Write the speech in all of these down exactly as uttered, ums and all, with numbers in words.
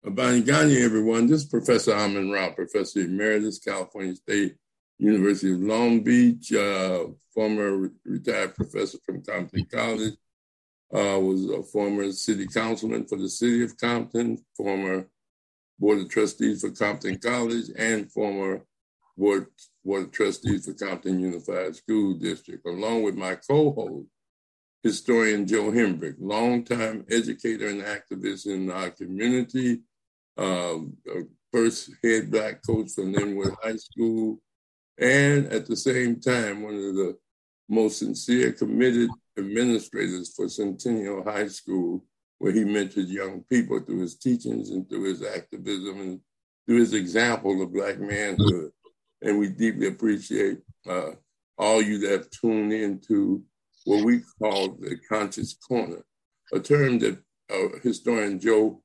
Abanigani, everyone. This is Professor Amin Rao, Professor Emeritus, California State University of Long Beach, uh, former re- retired professor from Compton College, uh, was a former city councilman for the city of Compton, former board of trustees for Compton College, and former board, board of trustees for Compton Unified School District, along with my co-host, historian Joe Hembrick, longtime educator and activist in our community, uh, first head Black coach for Linwood High School, and at the same time, one of the most sincere, committed administrators for Centennial High School, where he mentored young people through his teachings and through his activism and through his example of Black manhood. And we deeply appreciate uh, all you that have tuned into what we call the Conscious Corner, a term that uh, historian Joe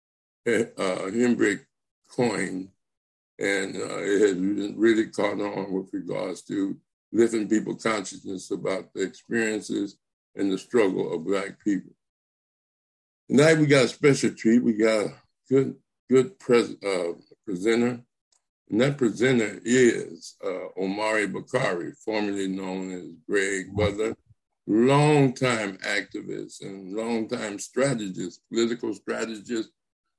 uh, Hembrick coined, and uh, it has really caught on with regards to lifting people's consciousness about the experiences and the struggle of Black people. Tonight we got a special treat. We got a good, good pres- uh, presenter, and that presenter is uh, Omari Bakari, formerly known as Greg Butler, longtime activist and longtime strategist, political strategist,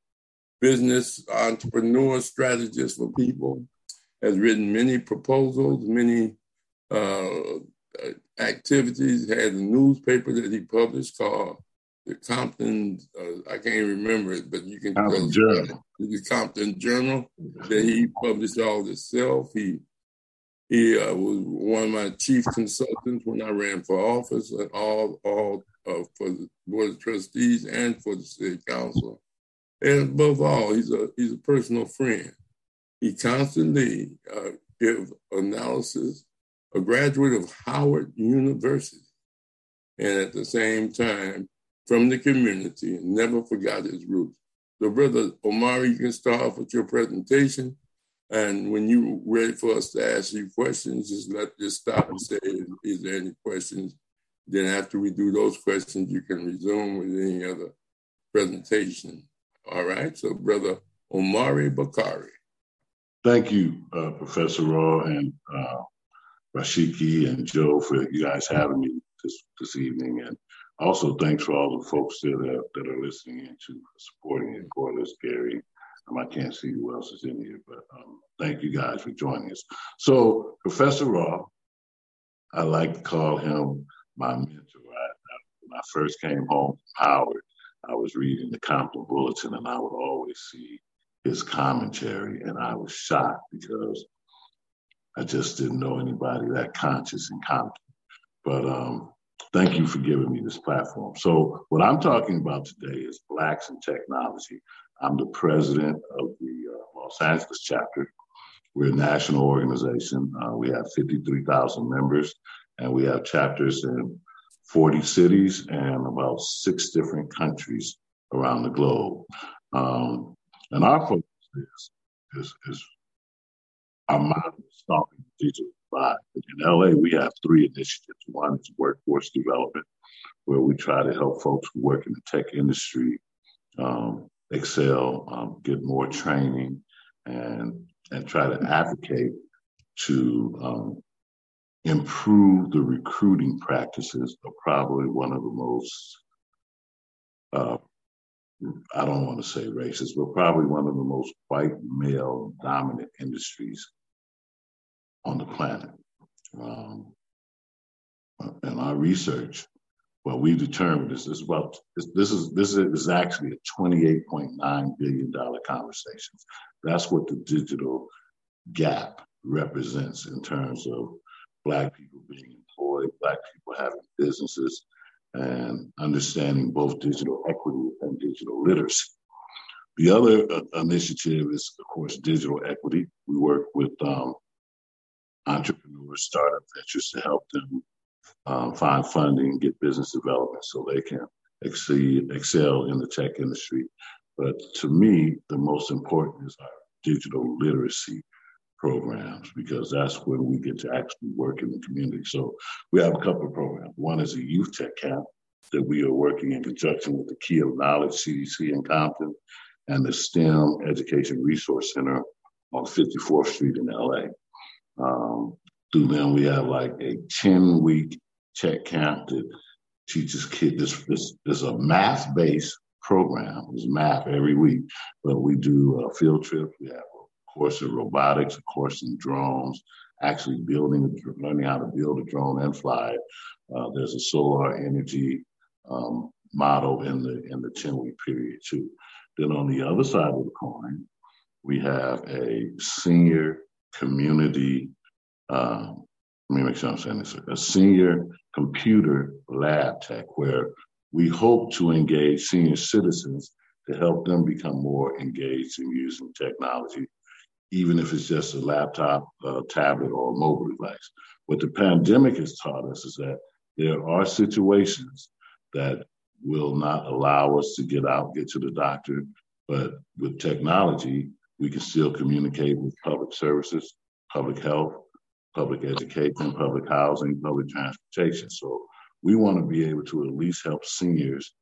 business entrepreneur strategist for people, has written many proposals, many uh, activities, had a newspaper that he published called the Compton, uh, I can't remember it, but you can Compton uh, Journal. The Compton Journal, that he published all himself. He He uh, was one of my chief consultants when I ran for office, and all, all uh, for the Board of Trustees and for the City Council. And above all, he's a he's a personal friend. He constantly uh, gives analysis, a graduate of Howard University, and at the same time, from the community, and never forgot his roots. So, Brother Omari, you can start off with your presentation. And when you're ready for us to ask you questions, just let just stop and say, is, is there any questions? Then after we do those questions, you can resume with any other presentation. All right. So, Brother Omari Bakari. Thank you, uh, Professor Raw and uh, Rashiki and Joe for you guys having me this, this evening. And also thanks for all the folks that are, that are listening in to supporting it, Corliss, Gary. Um, I can't see who else is in here, but um, thank you guys for joining us. So Professor Raw, I like to call him my mentor. I, I, when I first came home from Howard, I was reading the Compton Bulletin, and I would always see his commentary, and I was shocked because I just didn't know anybody that conscious in Compton. But um, thank you for giving me this platform. So what I'm talking about today is Blacks in Technology. I'm the president of the uh, Los Angeles chapter. We're a national organization. Uh, we have fifty-three thousand members, and we have chapters in forty cities and about six different countries around the globe. Um, and our focus is, is, is our model is stopping the digital divide. In L A, we have three initiatives. One is workforce development, where we try to help folks who work in the tech industry um, excel, um, get more training, and and try to advocate to um, improve the recruiting practices of probably one of the most, uh, I don't want to say racist, but probably one of the most white male dominant industries on the planet. Um, and our research, what we determined is this is about this, this is this is actually a twenty-eight point nine billion dollars conversation. That's what the digital gap represents in terms of Black people being employed, Black people having businesses, and understanding both digital equity and digital literacy. The other uh, initiative is, of course, digital equity. We work with um, entrepreneurs, startup ventures to help them um, find funding, get business development so they can exceed, excel in the tech industry. But to me, the most important is our digital literacy programs, because that's when we get to actually work in the community. So we have a couple of programs. One is a youth tech camp that we are working in conjunction with the Key of Knowledge, C D C in Compton, and the STEM Education Resource Center on fifty-fourth Street in L A. Um, through them, we have like a ten-week tech camp that teaches kids. This, this, this is a math-based program. It's math every week, but we do uh, field trips. We have a course in robotics, a course in drones, actually building, learning how to build a drone and fly it. Uh, there's a solar energy um, model in the in the ten-week period too. Then on the other side of the coin, we have a senior community, uh, let me make sure I'm saying this, a senior computer lab tech where we hope to engage senior citizens to help them become more engaged in using technology, even if it's just a laptop, a tablet, or a mobile device. What the pandemic has taught us is that there are situations that will not allow us to get out, get to the doctor, but with technology, we can still communicate with public services, public health, public education, public housing, public transportation. So we want to be able to at least help seniors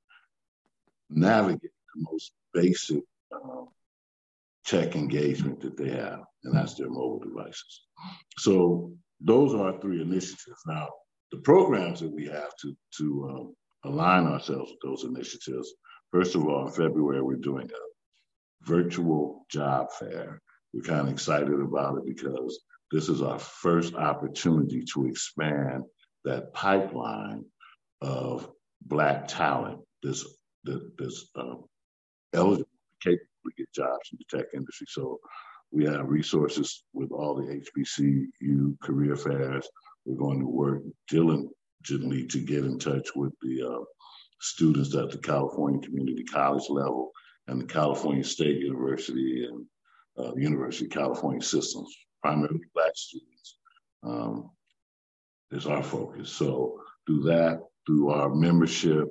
navigate the most basic um, tech engagement that they have, and that's their mobile devices. So those are our three initiatives. Now, the programs that we have to, to um, align ourselves with those initiatives, first of all, in February, we're doing a virtual job fair. We're kind of excited about it because this is our first opportunity to expand that pipeline of Black talent that's, that, that's um, eligible, capable to get jobs in the tech industry. So we have resources with all the H B C U career fairs. We're going to work diligently to get in touch with the uh, students at the California Community College level and the California State University and uh, University of California systems, primarily Black students, um, is our focus. So through that, through our membership,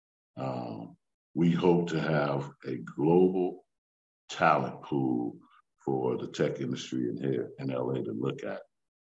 um, we hope to have a global talent pool for the tech industry in here in L A to look at.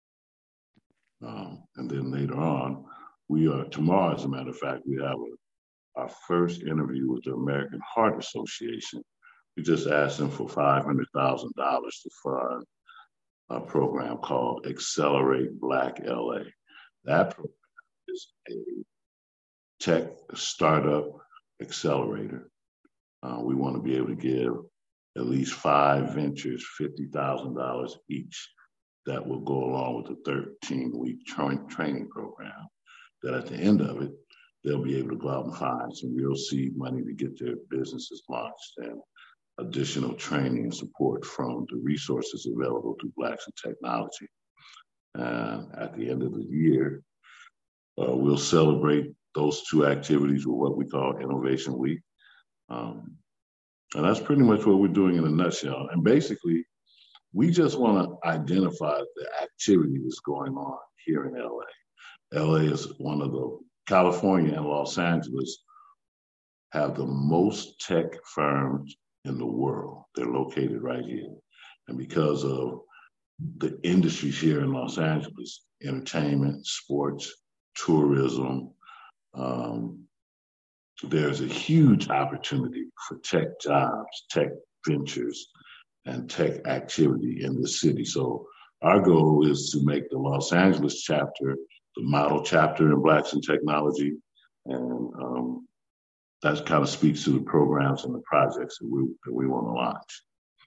Um, and then later on, we are, tomorrow, as a matter of fact, we have a, our first interview with the American Heart Association. We just asked them for five hundred thousand dollars to fund a program called Accelerate Black L A. That program is a tech startup accelerator. Uh, we want to be able to give at least five ventures fifty thousand dollars each that will go along with a thirteen-week tra- training program, that at the end of it, they'll be able to go out and find some real seed money to get their businesses launched and additional training and support from the resources available to Blacks in Technology. And at the end of the year, uh, we'll celebrate those two activities with what we call Innovation Week. Um, and that's pretty much what we're doing in a nutshell. And basically, we just want to identify the activity that's going on here in L A. L A is one of the, California and Los Angeles have the most tech firms in the world. They're located right here. And because of the industries here in Los Angeles, entertainment, sports, tourism, um, there's a huge opportunity for tech jobs, tech ventures, and tech activity in the city. So our goal is to make the Los Angeles chapter the model chapter in Blacks in Technology. And um, that kind of speaks to the programs and the projects that we, that we want to launch.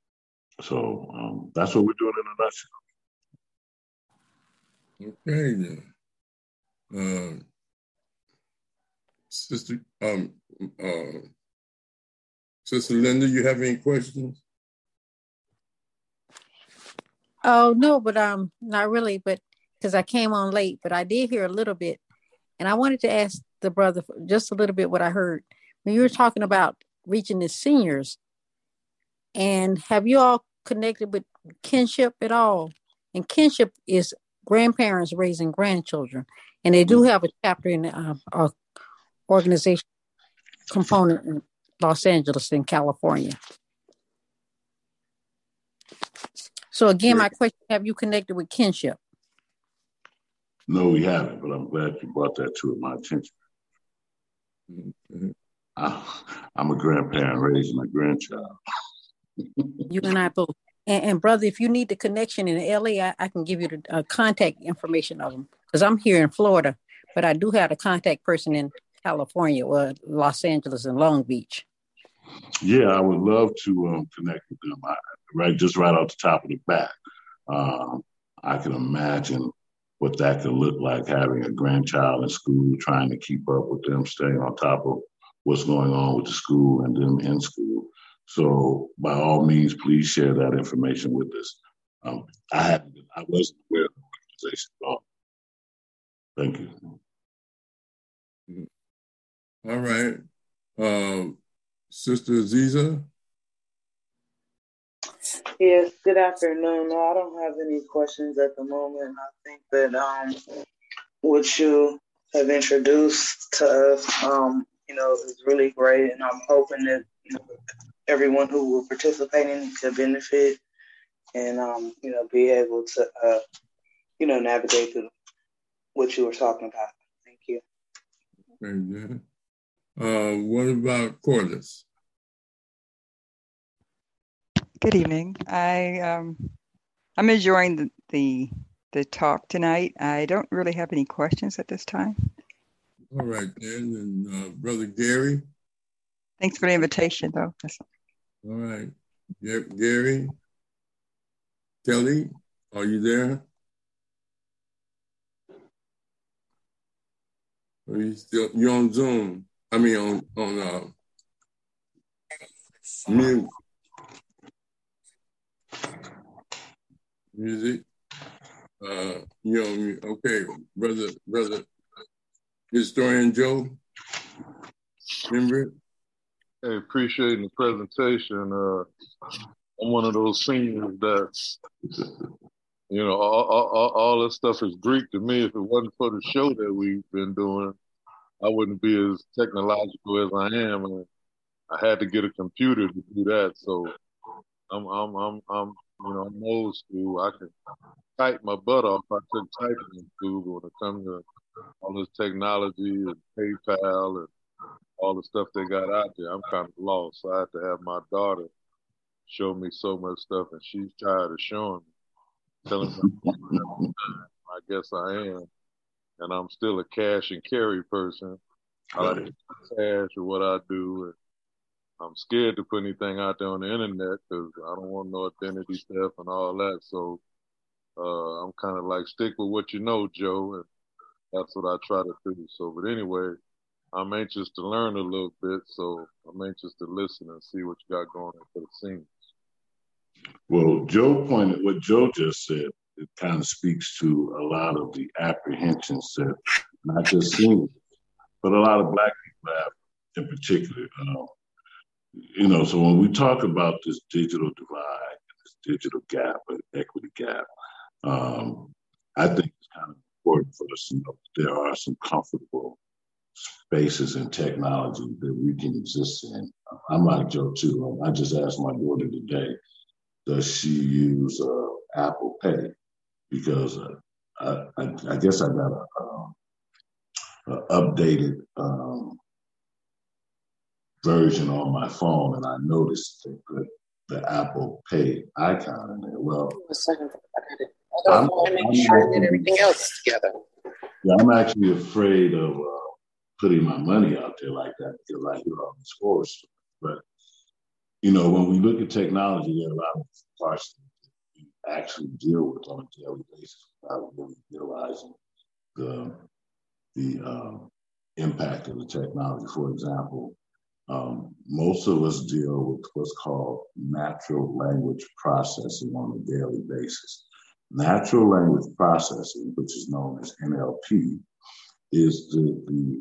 So um, that's what we're doing Okay, in a nutshell. then. Um, Sister, um, uh, Sister Linda, you have any questions? Oh, no, but um, not really, but because I came on late, but I did hear a little bit. And I wanted to ask the brother just a little bit what I heard. When you were talking about reaching the seniors, and have you all connected with Kinship at all? And Kinship is grandparents raising grandchildren. And they do have a chapter in uh, our organization component in Los Angeles in California. So again, my question, have you connected with Kinship? No, we haven't, but I'm glad you brought that to my attention. Mm-hmm. I, I'm a grandparent raising a grandchild. You and I both. And, and brother, if you need the connection in L A, I, I can give you the uh, contact information of them because I'm here in Florida, but I do have a contact person in California or Los Angeles and Long Beach. Yeah, I would love to um, connect with them. I, right, just right off the top of the bat, um, I can imagine what that could look like, having a grandchild in school, trying to keep up with them, staying on top of what's going on with the school and them in school. So by all means, please share that information with us. Um, I had I wasn't aware of the organization at all. Thank you. All right. Um, Sister Aziza? Yes, good afternoon. No, I don't have any questions at the moment. I think that um, what you have introduced to us, um, you know, is really great, and I'm hoping that you know, everyone who will participate in it could benefit and, um, you know, be able to, uh, you know, navigate through what you were talking about. Thank you. Very good. Uh, what about Corliss? Good evening. I um, I'm enjoying the, the the talk tonight. I don't really have any questions at this time. All right, then, and uh, Brother Gary. Thanks for the invitation, though. That's all right, G- Gary, Kelly, are you there? Are you still? You're on Zoom. I mean, on on uh, mute. Music. Uh, you know, okay, brother, brother, historian Joe. Remember it? Hey, appreciating the presentation. Uh, I'm one of those seniors that's, you know, all, all, all this stuff is Greek to me. If it wasn't for the show that we've been doing, I wouldn't be as technological as I am. And I had to get a computer to do that. So I'm, I'm, I'm, I'm you know, I'm old school. I can type my butt off. I took typing in school, but when it comes to all this technology and PayPal and all the stuff they got out there, I'm kind of lost. So I had to have my daughter show me so much stuff, and she's tired of showing me, telling me I guess I am. And I'm still a cash and carry person. I like to cash or what I do. And I'm scared to put anything out there on the internet because I don't want no identity stuff and all that. So uh, I'm kind of like, stick with what you know, Joe. And that's what I try to do. So, but anyway, I'm anxious to learn a little bit. So I'm anxious to listen and see what you got going on for the scene. Well, Joe pointed, what Joe just said, it kind of speaks to a lot of the apprehensions that not just seniors, but a lot of Black people have in particular. Uh, you know, so when we talk about this digital divide, this digital gap, or equity gap, um, I think it's kind of important for us to know that there are some comfortable spaces in technology that we can exist in. I'm like Joe too. I just asked my daughter today, does she use uh, Apple Pay? Because uh, I, I, I guess I got a, um, a updated um, version on my phone, and I noticed they put the Apple Pay icon in there. Well, a second, I got it. I want to make sure that everything else is together. Yeah, I'm actually afraid of uh, putting my money out there like that because I hear all these horror stories. But you know, when we look at technology, there are a lot of parts that we actually deal with on a daily basis without really realizing the the um, impact of the technology. For example, um, most of us deal with what's called natural language processing on a daily basis. Natural language processing, which is known as N L P, is the the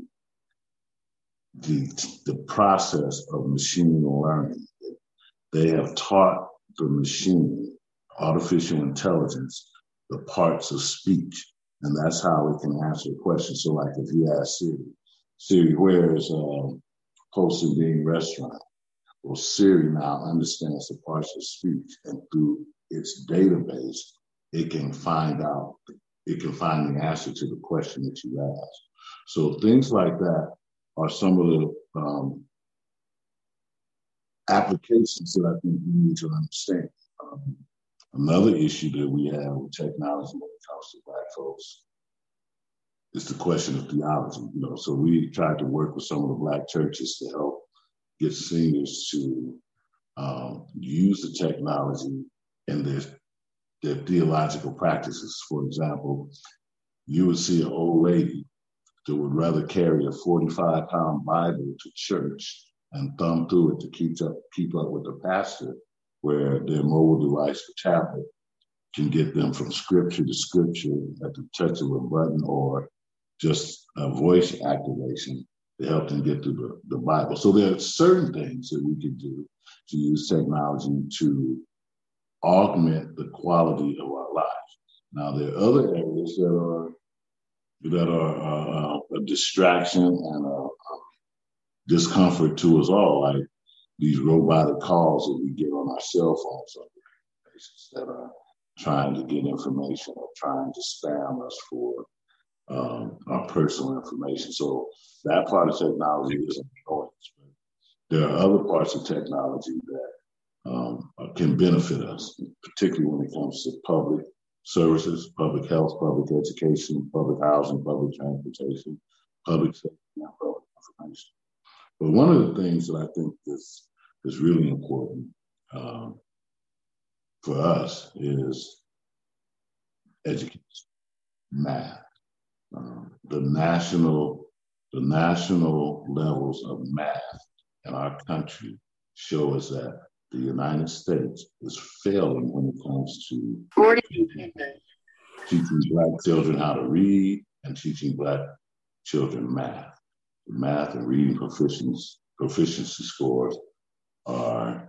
the, the process of machine learning. They have taught the machine, artificial intelligence, the parts of speech, and that's how it can answer a question. So like if you ask Siri, Siri, where is um, Poston Bean Restaurant? Well, Siri now understands the parts of speech, and through its database, it can find out, it can find the answer to the question that you asked. So things like that are some of the um, applications that I think we need to understand. Um, another issue that we have with technology when it comes to Black folks is the question of theology. You know, so we tried to work with some of the Black churches to help get seniors to um, use the technology in their, their theological practices. For example, you would see an old lady that would rather carry a forty-five pound Bible to church and thumb through it to keep up, keep up with the pastor, where their mobile device, the tablet, can get them from scripture to scripture at the touch of a button, or just a voice activation to help them get through the, the Bible. So there are certain things that we can do to use technology to augment the quality of our lives. Now, there are other areas that are that are uh, a distraction and a, a discomfort to us all, like these robotic calls that we get on our cell phones on a regular basis that are trying to get information or trying to spam us for um, our personal information. So that part of technology isn't annoyance. There are other parts of technology that um, can benefit us, particularly when it comes to public services, public health, public education, public housing, public transportation, public safety, and public information. But one of the things that I think is, is really important um, for us is education, math. Um, the national, the national levels of math in our country show us that the United States is failing when it comes to teaching Black children how to read and teaching Black children math. The math and reading proficiency, proficiency scores are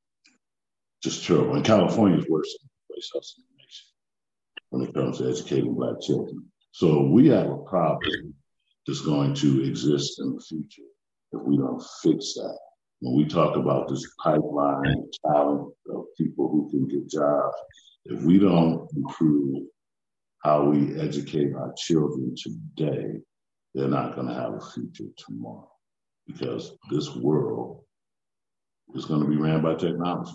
just terrible. And California is worse than the place else in the nation when it comes to educating Black children. So we have a problem that's going to exist in the future if we don't fix that. When we talk about this pipeline of talent of people who can get jobs, if we don't improve how we educate our children today, they're not going to have a future tomorrow, because this world is going to be ran by technology.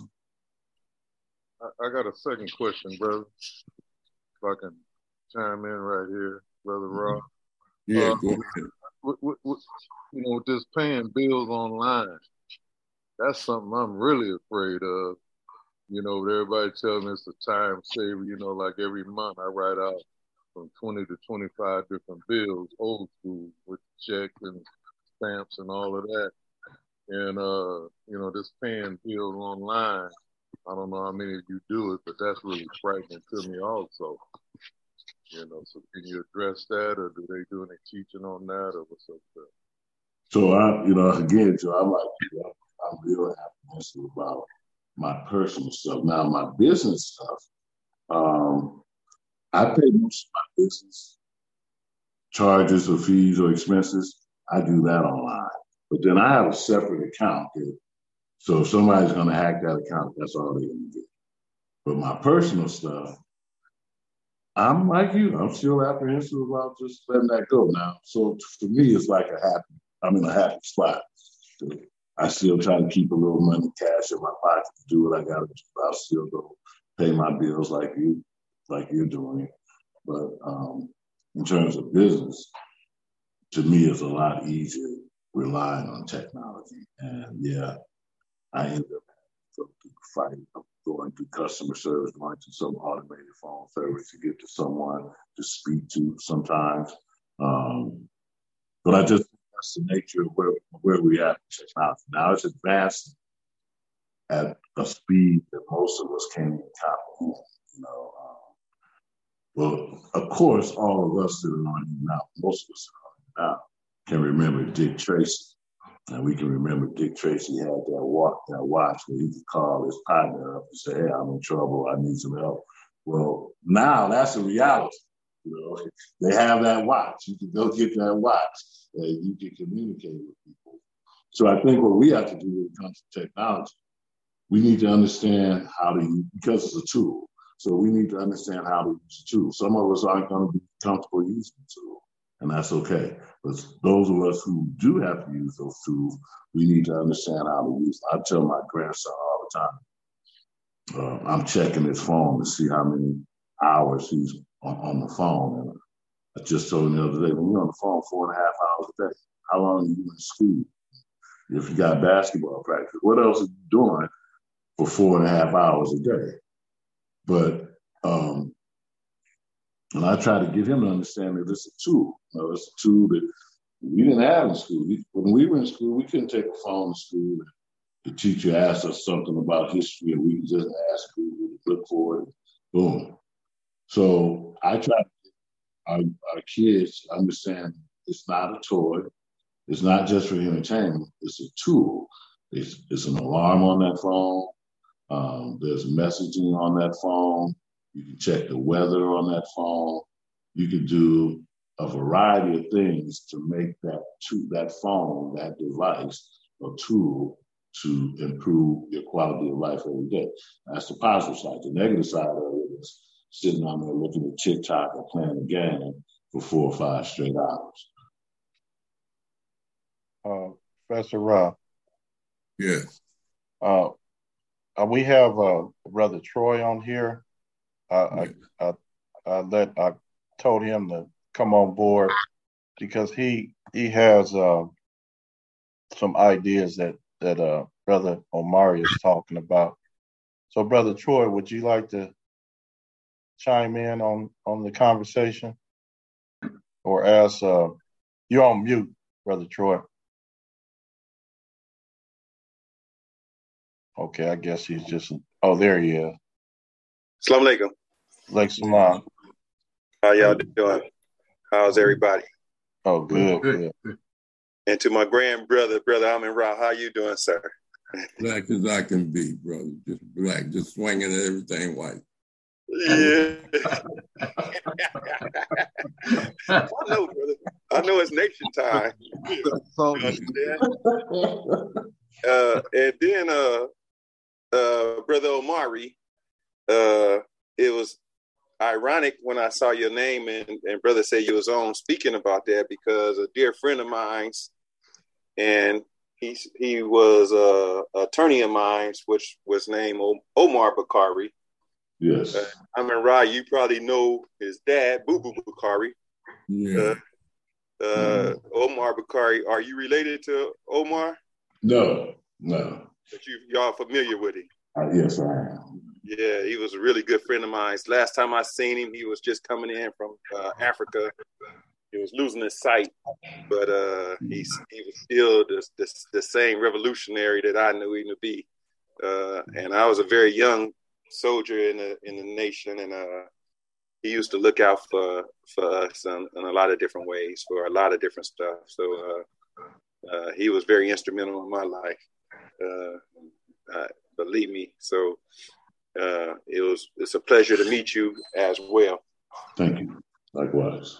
I, I got a second question, brother. If I can chime in right here, Brother Rob. Yeah, uh, go ahead. With, with, with, you know, with this paying bills online, that's something I'm really afraid of. You know, everybody tells me it's a time saver. You know, like every month I write out from twenty to twenty-five different bills, old school, with checks and stamps and all of that. And, uh, you know, this paying bills online, I don't know how many of you do it, but that's really frightening to me also. You know, so can you address that, or do they do any teaching on that, or what's up there? So I, you know, again, Joe, I'm like, you know, I'm real apprehensive about my personal stuff. Now, my business stuff, um, I pay most of my business charges or fees or expenses. I do that online, but then I have a separate account here. So if somebody's going to hack that account, that's all they're going to do. But my personal stuff, I'm like you. I'm still apprehensive about just letting that go now. So for me, it's like a happy, I'm in a happy spot. I still try to keep a little money, cash in my pocket to do what I got to do. I'll still go pay my bills like you, like you're doing. But um, in terms of business, to me, it's a lot easier relying on technology. And yeah, I end up having to fight, going through customer service, going to some automated phone service to get to someone to speak to sometimes. Um, but I just think that's the nature of where, where we are with technology. Now it's advancing at a speed that most of us can't even comprehend. You know, um, well, of course, all of us that are on here now, most of us that are on here now, can remember Dick Tracy. And we can remember Dick Tracy had that walk, that watch where he could call his partner up and say, hey, I'm in trouble, I need some help. Well, now that's a reality. You know, they have that watch. You can go get that watch and you can communicate with people. So I think what we have to do when it comes to technology, we need to understand how to use, because it's a tool. So we need to understand how to use the tool. Some of us aren't going to be comfortable using the tool. and that's okay. But those of us who do have to use those tools, we need to understand how to use them. I tell my grandson all the time, uh, I'm checking his phone to see how many hours he's on, on the phone. And I just told him the other day, when you're on the phone four and a half hours a day, how long are you in school? If you got basketball practice, what else are you doing for four and a half hours a day? But um, and I try to get him to understand that it's a tool. You know, it's a tool that we didn't have in school. We, when we were in school, we couldn't take a phone to school. The teacher asked us something about history, and we could just ask Google to look for it. Boom. So I try to get our, our kids to understand it's not a toy. It's not just for entertainment. It's a tool. It's, it's an alarm on that phone. Um, there's messaging on that phone. You can check the weather on that phone. You can do a variety of things to make that to, that phone, that device, a tool to improve your quality of life every day. That's the positive side. The negative side of it is sitting on there looking at TikTok or playing a game for four or five straight hours. Uh, Professor Rob. Yes. Uh, uh, we have uh, Brother Troy on here. Uh, yes. I, I, I let I told him to come on board because he he has uh, some ideas that that uh, Brother Omari is talking about. So, Brother Troy, would you like to chime in on on the conversation, or ask? Uh, you're on mute, Brother Troy. Okay, I guess he's just. Oh, there he is. Assalamu alaikum. Like salam. How y'all doing? How's everybody? Oh, good, good. And to my grand brother, Brother Amin Ra, how you doing, sir? Black as I can be, brother. Just black, just swinging at everything white. Yeah. I know, brother. I know it's nation time. So, uh, and then, uh, uh, Brother Omari, uh, it was ironic when I saw your name and, and brother said you was on speaking about that because a dear friend of mine's, and he he was a attorney of mine, which was named Omar Bakari. Yes. Uh, I mean, Rod, you probably know his dad, Boo Boo Bakari. Yeah. Uh, uh, Omar Bakari, are you related to Omar? No, no. But you y'all familiar with him? Uh, yes, I am. Yeah, he was a really good friend of mine. Last time I seen him, he was just coming in from uh, Africa. He was losing his sight, but uh, he's he was still the, the the same revolutionary that I knew him to be. Uh, and I was a very young soldier in the in the nation, and uh, he used to look out for for us in, in a lot of different ways for a lot of different stuff. So uh, uh, he was very instrumental in my life. Uh, uh, believe me. So. Uh, it was it's a pleasure to meet you as well. Thank you. Likewise.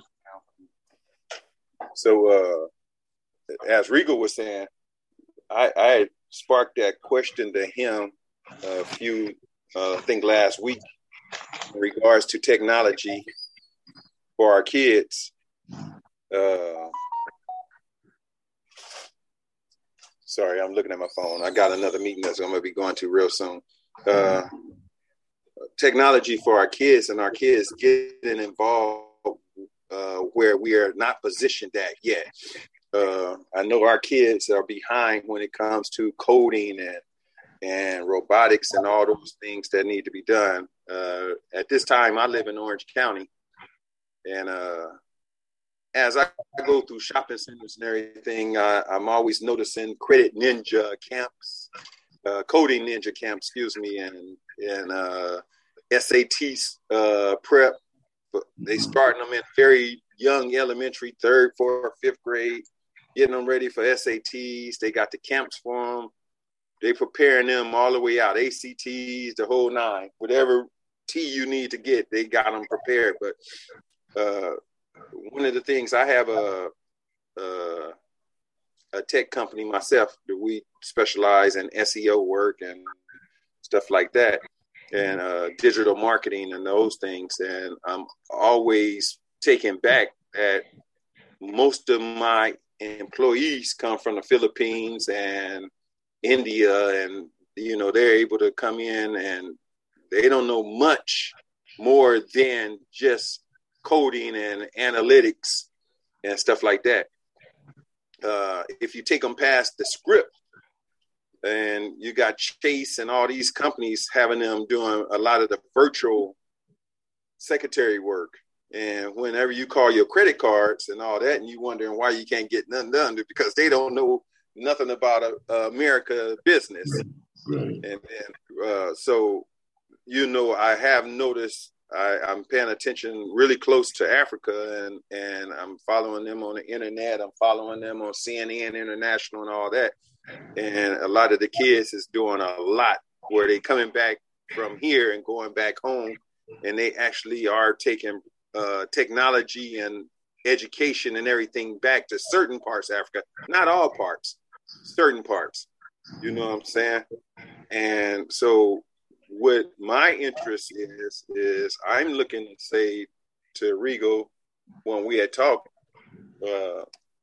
So, uh, as Regal was saying, I, I had sparked that question to him a few, uh, I think last week, in regards to technology for our kids. Uh, sorry, I'm looking at my phone. I got another meeting that I'm going to be going to real soon. Uh, technology for our kids and our kids getting involved uh, where we are not positioned at yet. Uh, I know our kids are behind when it comes to coding and and robotics and all those things that need to be done. Uh, at this time, I live in Orange County, and uh, as I go through shopping centers and everything, I, I'm always noticing Credit Ninja camps, uh, Coding Ninja camps, excuse me, and and uh, S A T uh, prep. But they starting them in very young elementary, third, fourth, fifth grade, getting them ready for S A Ts. They got the camps for them. They preparing them all the way out, A C Ts, the whole nine. Whatever T you need to get, they got them prepared. But uh, one of the things, I have a, a a tech company myself that we specialize in S E O work and stuff like that, and uh, digital marketing and those things. And I'm always taken back that most of my employees come from the Philippines and India, and you know, they're able to come in and they don't know much more than just coding and analytics and stuff like that. Uh, if you take them past the script, and you got Chase and all these companies having them doing a lot of the virtual secretary work. And whenever you call your credit cards and all that, and you wondering why you can't get nothing done, because they don't know nothing about a, a America business. Right. And, and uh, so, you know, I have noticed I, I'm paying attention really close to Africa, and, and I'm following them on the internet. I'm following them on C N N International and all that. And a lot of the kids is doing a lot where they coming back from here and going back home, and they actually are taking uh, technology and education and everything back to certain parts of Africa, not all parts, certain parts, you know what I'm saying? And so what my interest is, is I'm looking to say to Rigo, when we had talked, uh,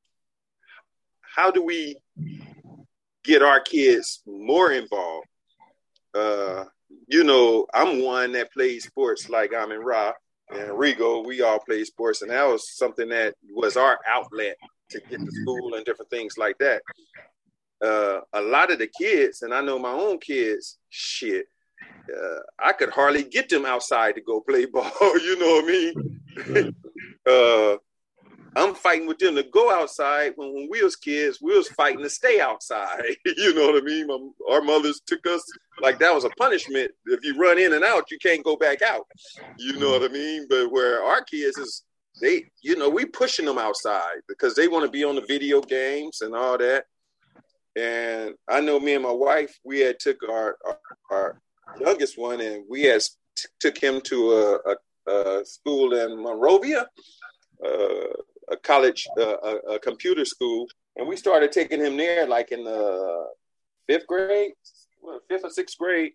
how do we get our kids more involved? Uh, you know, I'm one that plays sports like I'm in Ra and Rigo. We all play sports, and that was something that was our outlet to get to school and different things like that. Uh, a lot of the kids, and I know my own kids, shit, uh, I could hardly get them outside to go play ball. You know what I mean? uh, I'm fighting with them to go outside. When, when we was kids, we was fighting to stay outside. You know what I mean? My, our mothers took us like that was a punishment. If you run in and out, you can't go back out. You know what I mean? But where our kids is, they, you know, we pushing them outside because they want to be on the video games and all that. And I know me and my wife, we had took our our, our youngest one, and we had t- took him to a, a, a school in Monrovia, uh, a college, uh, a, a computer school, and we started taking him there like in the fifth grade, well, fifth or sixth grade,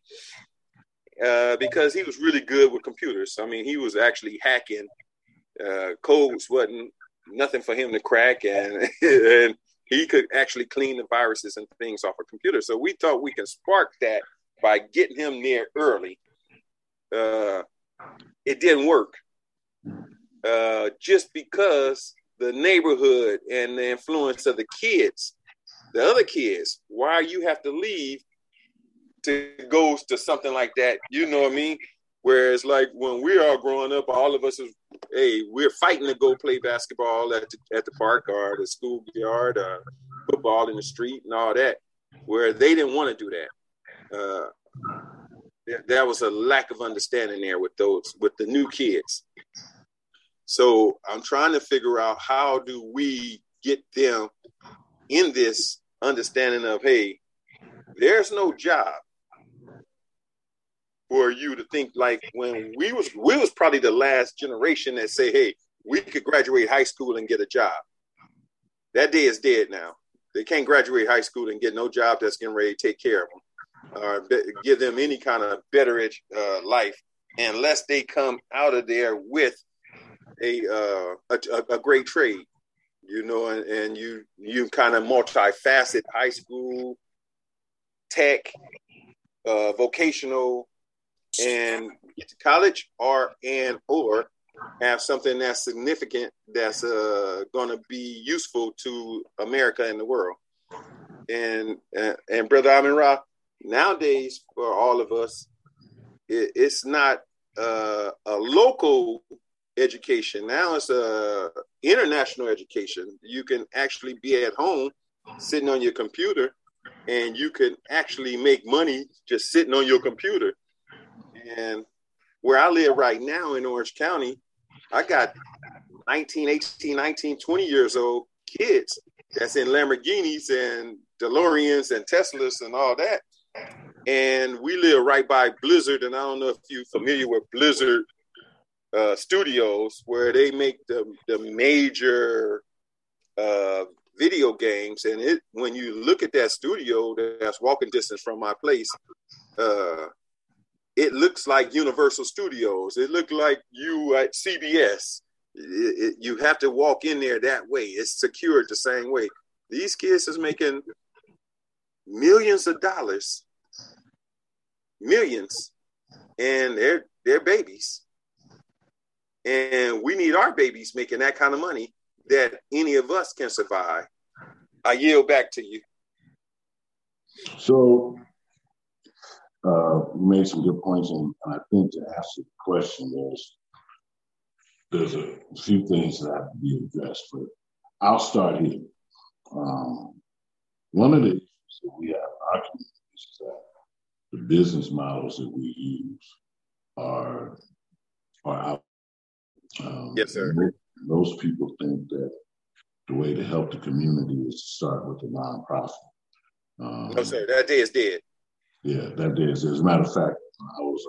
uh, because he was really good with computers. I mean, he was actually hacking. Uh, codes wasn't nothing for him to crack, and and he could actually clean the viruses and things off a computer. So we thought we can spark that by getting him there early. Uh, it didn't work. Uh, just because the neighborhood and the influence of the kids, the other kids, why you have to leave to go to something like that, you know what I mean? Whereas like when we are growing up, all of us is, hey, we're fighting to go play basketball at the, at the park or the schoolyard or football in the street and all that, where they didn't want to do that. Uh, there, there was a lack of understanding there with those, with the new kids. So I'm trying to figure out how do we get them in this understanding of, hey, there's no job for you to think like when we was, we was probably the last generation that say, hey, we could graduate high school and get a job. That day is dead now. They can't graduate high school and get no job that's getting ready to take care of them or be, give them any kind of better uh, life unless they come out of there with a, uh, a, a great trade, you know, and, and you, you kind of multifaceted high school, tech, uh, vocational, and get to college or and or have something that's significant that's uh, going to be useful to America and the world. And and, and Brother Amin Ra, nowadays for all of us, it, it's not uh, a local education. Now it's a international education. You can actually be at home sitting on your computer, and you can actually make money just sitting on your computer. And where I live right now in Orange County, I got nineteen, eighteen, nineteen, twenty years old kids that's in Lamborghinis and DeLoreans and Teslas and all that. And we live right by Blizzard. And I don't know if you're familiar with Blizzard uh, Studios, where they make the, the major uh, video games. And it when you look at that studio that's walking distance from my place, uh, it looks like Universal Studios. It looked like you at C B S. It, it, you have to walk in there that way. It's secured the same way. These kids is making millions of dollars, millions, and they're they're babies. And we need our babies making that kind of money that any of us can survive. I yield back to you. So uh, you made some good points, and I think to answer the question, there's there's a few things that have to be addressed. But I'll start here. Um, one of the issues that we have in our community is that the business models that we use are are out. Um, yes, sir. Most, most people think that the way to help the community is to start with a nonprofit. Um, no, sir. That day is dead. Yeah, that day is dead. As a matter of fact, I was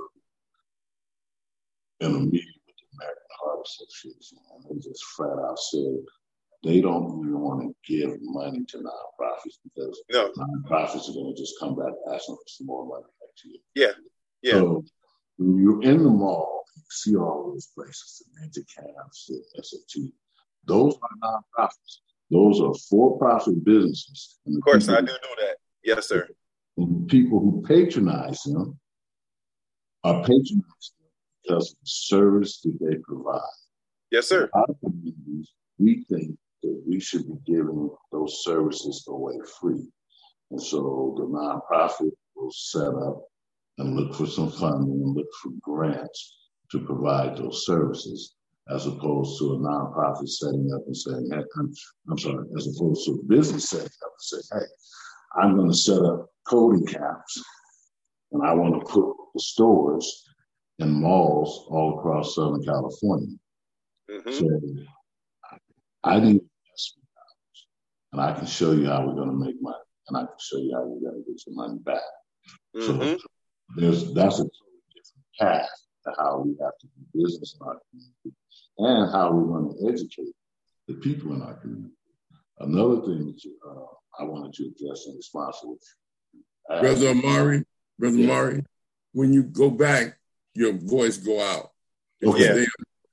uh, in a meeting with the American Heart Association, and they just flat out said they don't even want to give money to nonprofits because no. nonprofits are going to just come back asking for some more money next year. Yeah, yeah. So when you're in the mall, you see all those places, the Ninja Camps, the S F T. Those are nonprofits. Those are for-profit businesses. Of course, I do know that. Yes, sir. And the people who patronize them are patronizing them because of the service that they provide. Yes, sir. In our communities, we think that we should be giving those services away free. And so the nonprofit will set up and look for some funding and look for grants to provide those services, as opposed to a nonprofit setting up and saying, hey, I'm, I'm sorry, as opposed to a business setting up and saying, hey, I'm going to set up coding camps and I want to put the stores in malls all across Southern California. Mm-hmm. So I need investment dollars, and I can show you how we're going to make money, and I can show you how we're going to get your money back. Mm-hmm. So there's that's a totally different path to how we have to do business in our community and how we're going to educate the people in our community. Another thing that you, uh, I wanted to address in response to uh, Brother Amari, Brother yeah. Amari, when you go back, your voice go out. Okay. They,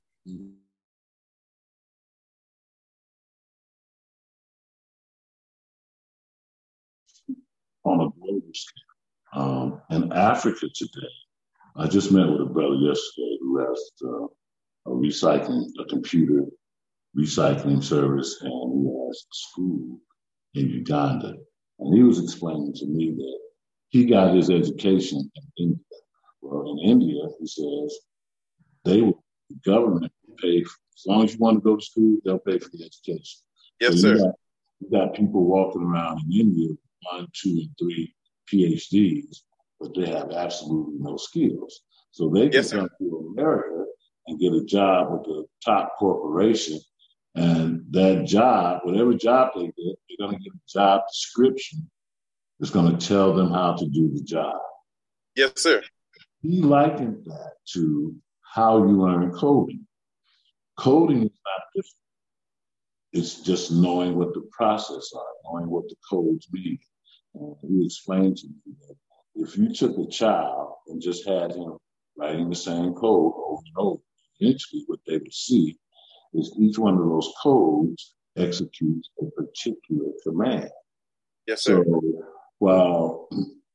on a global scale. Um, in Africa today, I just met with a brother yesterday who has uh, a recycling, a computer recycling service, and he has a school in Uganda. And he was explaining to me that he got his education in India. Well, in India, he says, they will, the government will pay, for, as long as you want to go to school, they'll pay for the education. Yes, so sir. You got, you got people walking around in India, one, two, and three P H Ds, but they have absolutely no skills. So they can yes, come to America and get a job with a top corporation, and that job, whatever job they get, they're going to get a job description that's going to tell them how to do the job. Yes, sir. He likened that to how you learn coding. Coding is not different. It's just knowing what the process are, knowing what the codes mean. And he explained to me that if you took a child and just had him writing the same code over and over, eventually what they would see is each one of those codes executes a particular command. Yes, sir. So while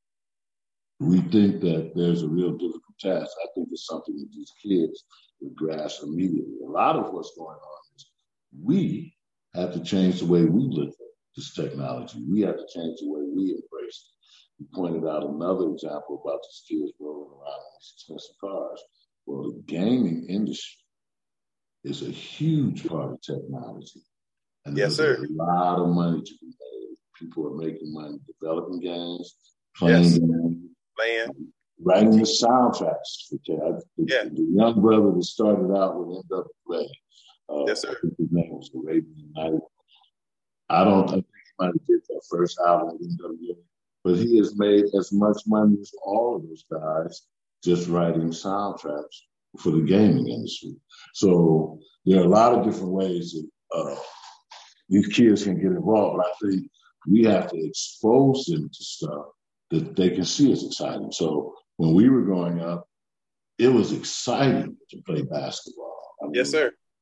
we think that there's a real difficult task, I think it's something that these kids would grasp immediately. A lot of what's going on is we have to change the way we look at this technology. We have to change the way we embrace it. You pointed out another example about these kids rolling around in these expensive cars. Well, the gaming industry is a huge part of technology. And yes, there's sir. a lot of money to be made. People are making money developing games, playing yes. games, playing, writing the soundtracks. Okay, I, the, yeah. the young brother that started out with N W A, uh, yes, sir. I think his name was Arabian Night. I don't think he might have did that first album with N W A, but he has made as much money as all of those guys just writing soundtracks for the gaming industry. So there are a lot of different ways that uh, these kids can get involved. But I think we have to expose them to stuff that they can see as exciting. So when we were growing up, it was exciting to play basketball. I mean, yes, sir.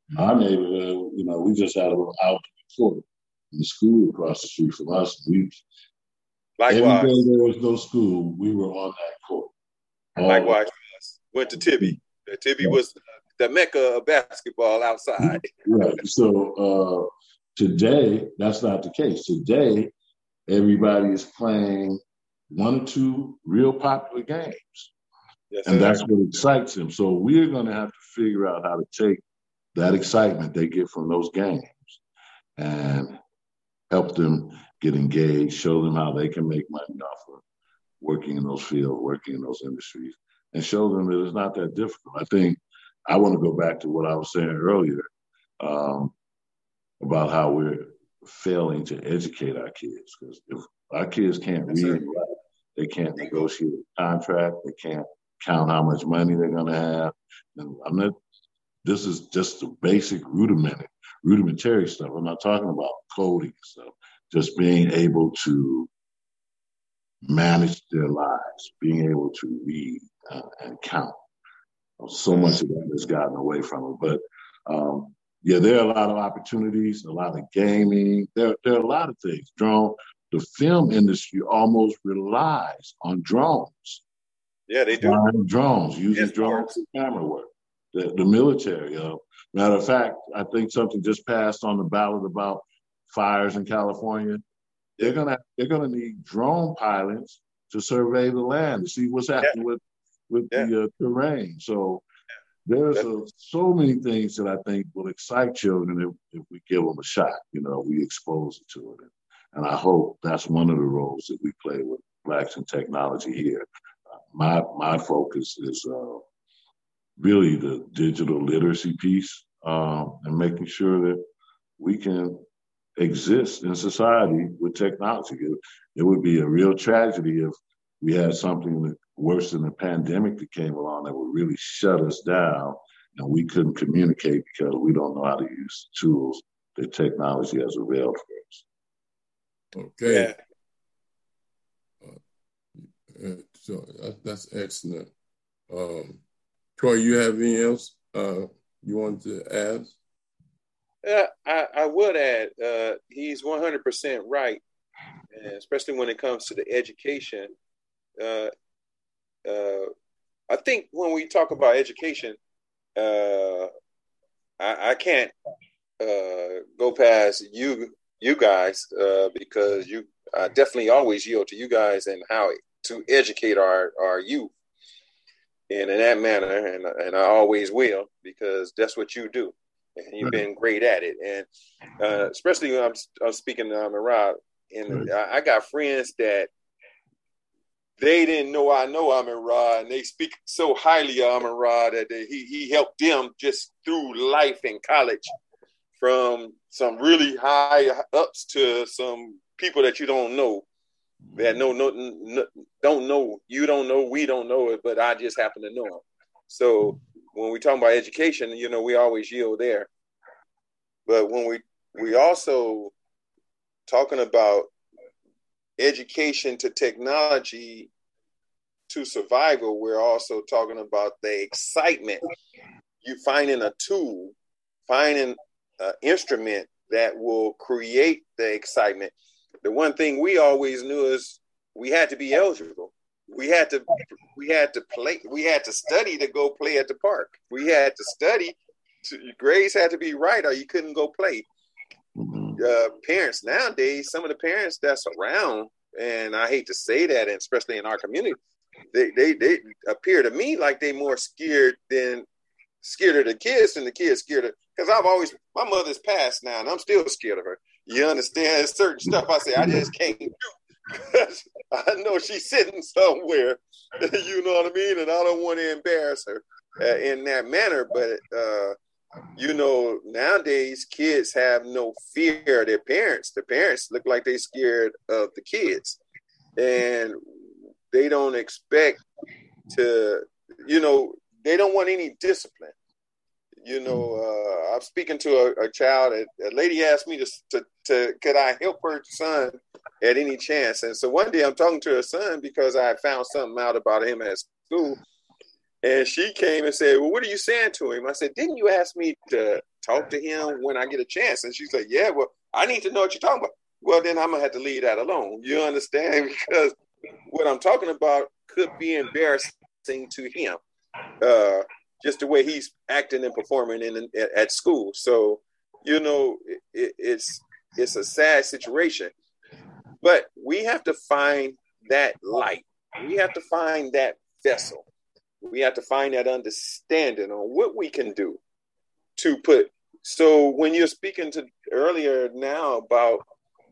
Our neighborhood, you know, we just had a little outdoor court in the school across the street from us. We, every day there was no school, we were on that court. Likewise, went to Tibby. Tibby right. was the mecca of basketball outside. Right. So uh, today, that's not the case. Today, everybody is playing one or two real popular games. Yes, and sir. That's what excites them. So we're going to have to figure out how to take that excitement they get from those games and help them get engaged, show them how they can make money off of working in those fields, working in those industries, and show them that it's not that difficult. I think I want to go back to what I was saying earlier um, about how we're failing to educate our kids. Because if our kids can't yes, read and write, they can't negotiate a contract, they can't count how much money they're going to have. And I'm not. This is just the basic rudimentary, rudimentary stuff. I'm not talking about coding stuff. Just being able to manage their lives, being able to read uh, and count. So much of that has gotten away from them. But um, yeah, there are a lot of opportunities, a lot of gaming. There, there are a lot of things. Drone, the film industry almost relies on drones. Yeah, they do. Flying drones, using yes, drones for camera work. The, the military. Uh, matter of fact, I think something just passed on the ballot about fires in California. They're gonna they're gonna need drone pilots to survey the land to see what's happening yeah. with with yeah. the uh, terrain. So there's a, so many things that I think will excite children if, if we give them a shot. You know, we expose them to it, and I hope that's one of the roles that we play with Blacks in Technology here. Uh, my my focus is. Uh, really the digital literacy piece um, and making sure that we can exist in society with technology. It, it would be a real tragedy if we had something that, worse than a pandemic that came along that would really shut us down and we couldn't communicate because we don't know how to use the tools that technology has availed for us. Okay. Yeah. Uh, so that's excellent. Um, Troy, you have anything else uh, you wanted to ask? Yeah, I, I would add, uh, he's one hundred percent right, and especially when it comes to the education. Uh, uh, I think when we talk about education, uh, I, I can't uh, go past you you guys uh, because you I definitely always yield to you guys and how to educate our, our youth. And in that manner, and and I always will, because that's what you do, and you've been great at it. And uh, especially when I'm, I'm speaking to Amin-Ra, and right. I, I got friends that they didn't know I know Amin-Ra, and they speak so highly of Amin-Ra that they, he he helped them just through life in college, from some really high ups to some people that you don't know. That no, no, no, don't know. You don't know. We don't know it, but I just happen to know him. So when we talk about education, you know, we always yield there. But when we we also talking about education to technology to survival, we're also talking about the excitement. You finding a tool, finding an instrument that will create the excitement. The one thing we always knew is we had to be eligible. We had to, we had to play. We had to study to go play at the park. We had to study. To, grades had to be right, or you couldn't go play. Uh, parents nowadays, some of the parents that's around, and I hate to say that, and especially in our community, they they they appear to me like they more scared than scared of the kids than the kids scared of. Because I've always, my mother's passed now, and I'm still scared of her. You understand certain stuff I say I just can't do because I know she's sitting somewhere, you know what I mean? And I don't want to embarrass her uh, in that manner. But, uh, you know, nowadays kids have no fear of their parents. The parents look like they're scared of the kids. And they don't expect to, you know, they don't want any discipline. You know, uh, I'm speaking to a, a child. A, a lady asked me to, to, to, could I help her son at any chance? And so one day I'm talking to her son because I found something out about him at school. And she came and said, well, what are you saying to him? I said, didn't you ask me to talk to him when I get a chance? And she said, yeah, well, I need to know what you're talking about. Well, then I'm going to have to leave that alone. You understand? Because what I'm talking about could be embarrassing to him, uh, just the way he's acting and performing in, in at school. So, you know, it, it's it's a sad situation. But we have to find that light. We have to find that vessel. We have to find that understanding on what we can do to put. So when you're speaking to earlier now about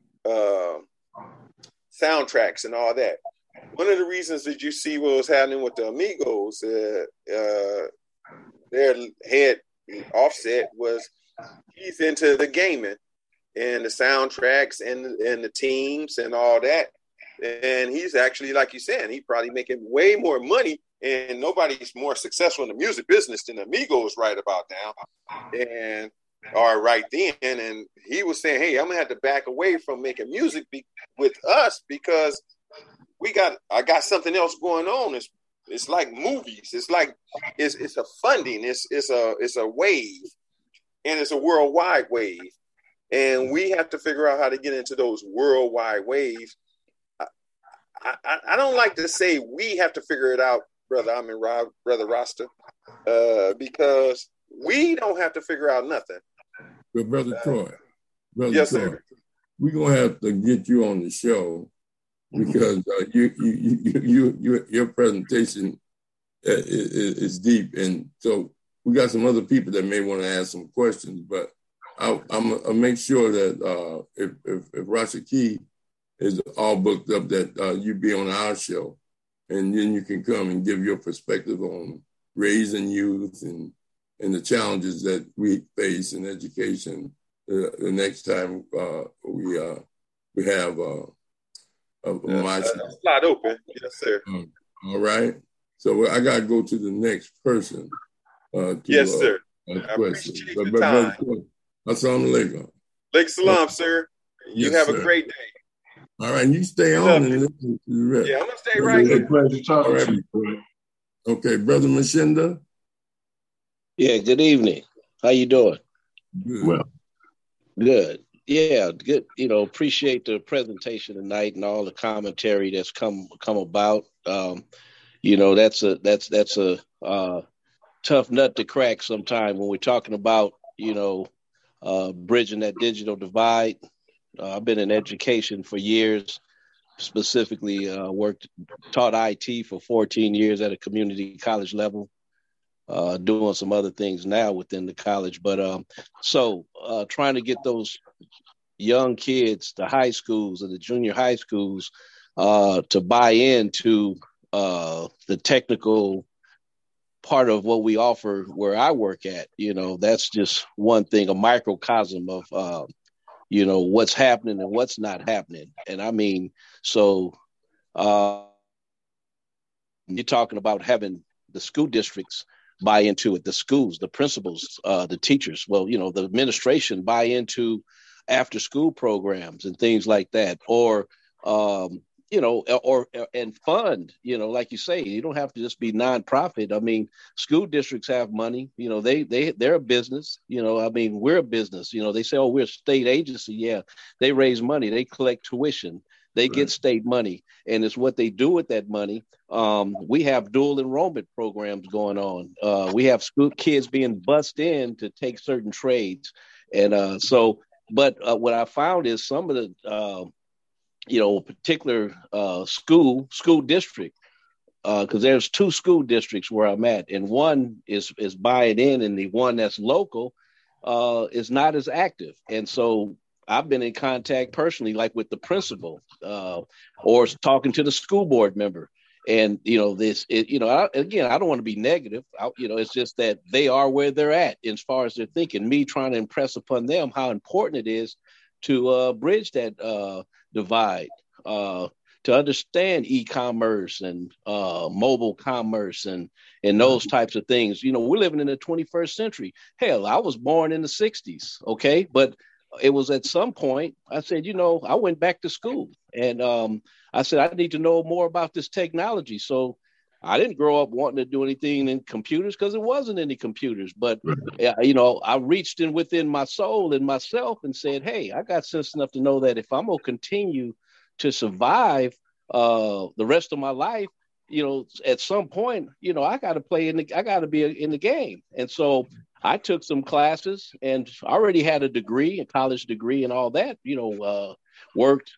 uh, soundtracks and all that, one of the reasons that you see what was happening with the Amigos, uh, uh, their head Offset was he's into the gaming and the soundtracks and and the teams and all that. And he's actually, like you said, he probably making way more money. And nobody's more successful in the music business than Amigos right about now, and or right then. And he was saying, "Hey, I'm gonna have to back away from making music be- with us because we got I got something else going on. It's it's like movies. It's like it's it's a funding. It's it's a it's a wave, and it's a worldwide wave. And we have to figure out how to get into those worldwide waves. I I, I don't like to say we have to figure it out." Brother, I'm in Rob, Brother Rasta, uh, because we don't have to figure out nothing. But Brother uh, Troy, Brother yes, Troy, sir. We're gonna have to get you on the show because uh, you, you, you, you, you, your presentation uh, is, is deep, and so we got some other people that may want to ask some questions. But I'll, I'm, I'll make sure that uh, if if, if Rashaki is all booked up, that uh, you be on our show. And then you can come and give your perspective on raising youth and, and the challenges that we face in education uh, the next time uh, we uh, we have uh, a, a uh, slide open. Yes, sir. Um, all right. So I got to go to the next person. Uh, to, yes, sir. Uh, I question. appreciate but, the but, time. But, Assalamu alaikum. Lake Salam, sir. You yes, have sir. a great day. All right, you stay I on and listen to the rest. Yeah, I'm gonna stay right here. Pleasure talking right. to you, boy. Okay, Brother Mashinda. Yeah, good evening. How you doing? Good. Well, good. Yeah, good. You know, appreciate the presentation tonight and all the commentary that's come come about. Um, you know, that's a that's that's a uh, tough nut to crack sometime when we're talking about you know uh, bridging that digital divide. Uh, I've been in education for years, specifically uh, worked, taught I T for fourteen years at a community college level, uh, doing some other things now within the college. But um, so uh, trying to get those young kids, the high schools and the junior high schools, uh, to buy into uh, the technical part of what we offer where I work at, you know, that's just one thing, a microcosm of uh, you know, what's happening and what's not happening. And I mean, so uh, you're talking about having the school districts buy into it, the schools, the principals, uh, the teachers, well, you know, the administration buy into after school programs and things like that, or, um, you know, or, or and fund, you know, like you say, you don't have to just be nonprofit. I mean, school districts have money, you know, they, they, they're a business, you know, I mean, we're a business, you know, they say, oh, we're a state agency. Yeah. They raise money, they collect tuition, they right. get state money, and it's what they do with that money. Um, we have dual enrollment programs going on. Uh, we have school kids being bussed in to take certain trades. And uh, so, but uh, what I found is some of the, uh, you know, particular uh, school, school district, because uh, there's two school districts where I'm at, and one is is buying in, and the one that's local uh, is not as active. And so I've been in contact personally, like with the principal, uh, or talking to the school board member. And, you know, this, it, you know, I, again, I don't want to be negative. I, you know, it's just that they are where they're at as far as they're thinking, me trying to impress upon them how important it is to uh, bridge that uh, divide, uh, to understand e-commerce and uh, mobile commerce and, and those types of things. You know, we're living in the twenty-first century. Hell, I was born in the sixties, okay? But it was at some point, I said, you know, I went back to school and um, I said, I need to know more about this technology. So I didn't grow up wanting to do anything in computers because it wasn't any computers. But, right. you know, I reached in within my soul and myself and said, hey, I got sense enough to know that if I'm going to continue to survive uh, the rest of my life, you know, at some point, you know, I got to play in the, I got to be in the game. And so I took some classes and already had a degree, a college degree and all that, you know, uh, worked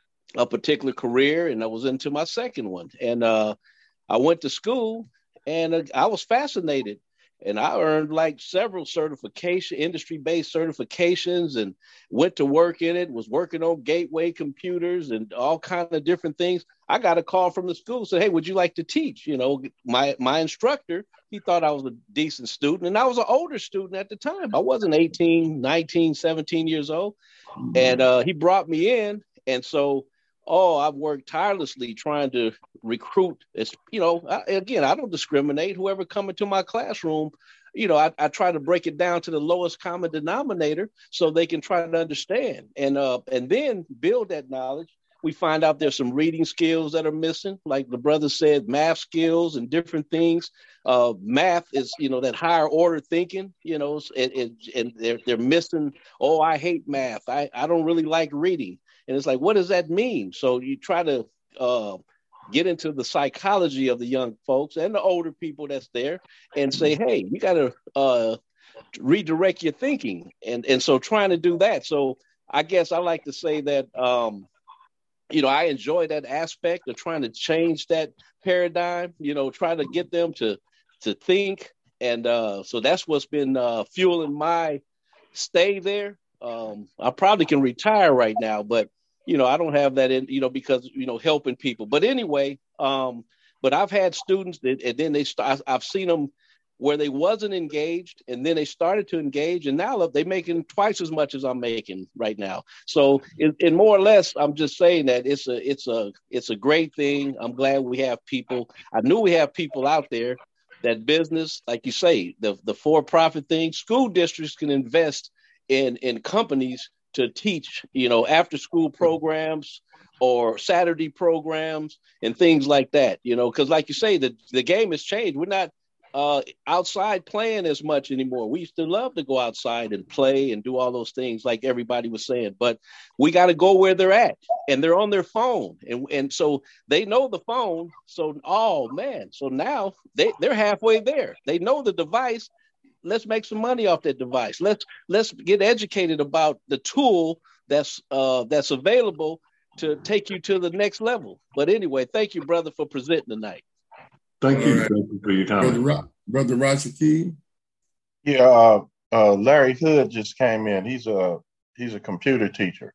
a particular career, and I was into my second one. And uh, I went to school and uh, I was fascinated, and I earned like several certification, industry-based certifications, and went to work in it, was working on gateway computers and all kinds of different things. I got a call from the school, said, hey, would you like to teach? You know, my, my instructor, he thought I was a decent student, and I was an older student at the time. I wasn't eighteen, nineteen, seventeen years old. And uh, he brought me in. And so, oh, I've worked tirelessly trying to recruit. It's, you know, I, again, I don't discriminate. Whoever come into my classroom, you know, I, I try to break it down to the lowest common denominator so they can try to understand, and uh, and then build that knowledge. We find out there's some reading skills that are missing, like the brother said, math skills and different things. Uh, math is, you know, that higher order thinking, you know, and, and, and they're they're missing. Oh, I hate math. I, I don't really like reading. And it's like, what does that mean? So you try to uh, get into the psychology of the young folks and the older people that's there and say, hey, you got to uh, redirect your thinking. And, and so trying to do that. So I guess I like to say that, um, you know, I enjoy that aspect of trying to change that paradigm, you know, trying to get them to to think. And uh, so that's what's been uh, fueling my stay there. Um, I probably can retire right now, but, you know, I don't have that in, you know, because, you know, helping people. But anyway, um, but I've had students that, and then they start, I've seen them where they wasn't engaged, and then they started to engage, and now they're making twice as much as I'm making right now. So, in, in more or less, I'm just saying that it's a, it's a, it's a great thing. I'm glad we have people. I knew we have people out there that business, like you say, the the for-profit thing. School districts can invest in in companies to teach, you know, after-school programs or Saturday programs and things like that. You know, because like you say, the the game has changed. We're not Uh, outside playing as much anymore. We used to love to go outside and play and do all those things like everybody was saying, but we got to go where they're at, and they're on their phone. And, and so they know the phone. So, oh man. So now they, they're halfway there. They know the device. Let's make some money off that device. Let's, let's get educated about the tool that's, uh, that's available to take you to the next level. But anyway, thank you, brother, for presenting tonight. Thank you. Right. Thank you for your comment. Brother, Ra- Brother Rashaki? Yeah, uh, uh, Larry Hood just came in. He's a he's a computer teacher,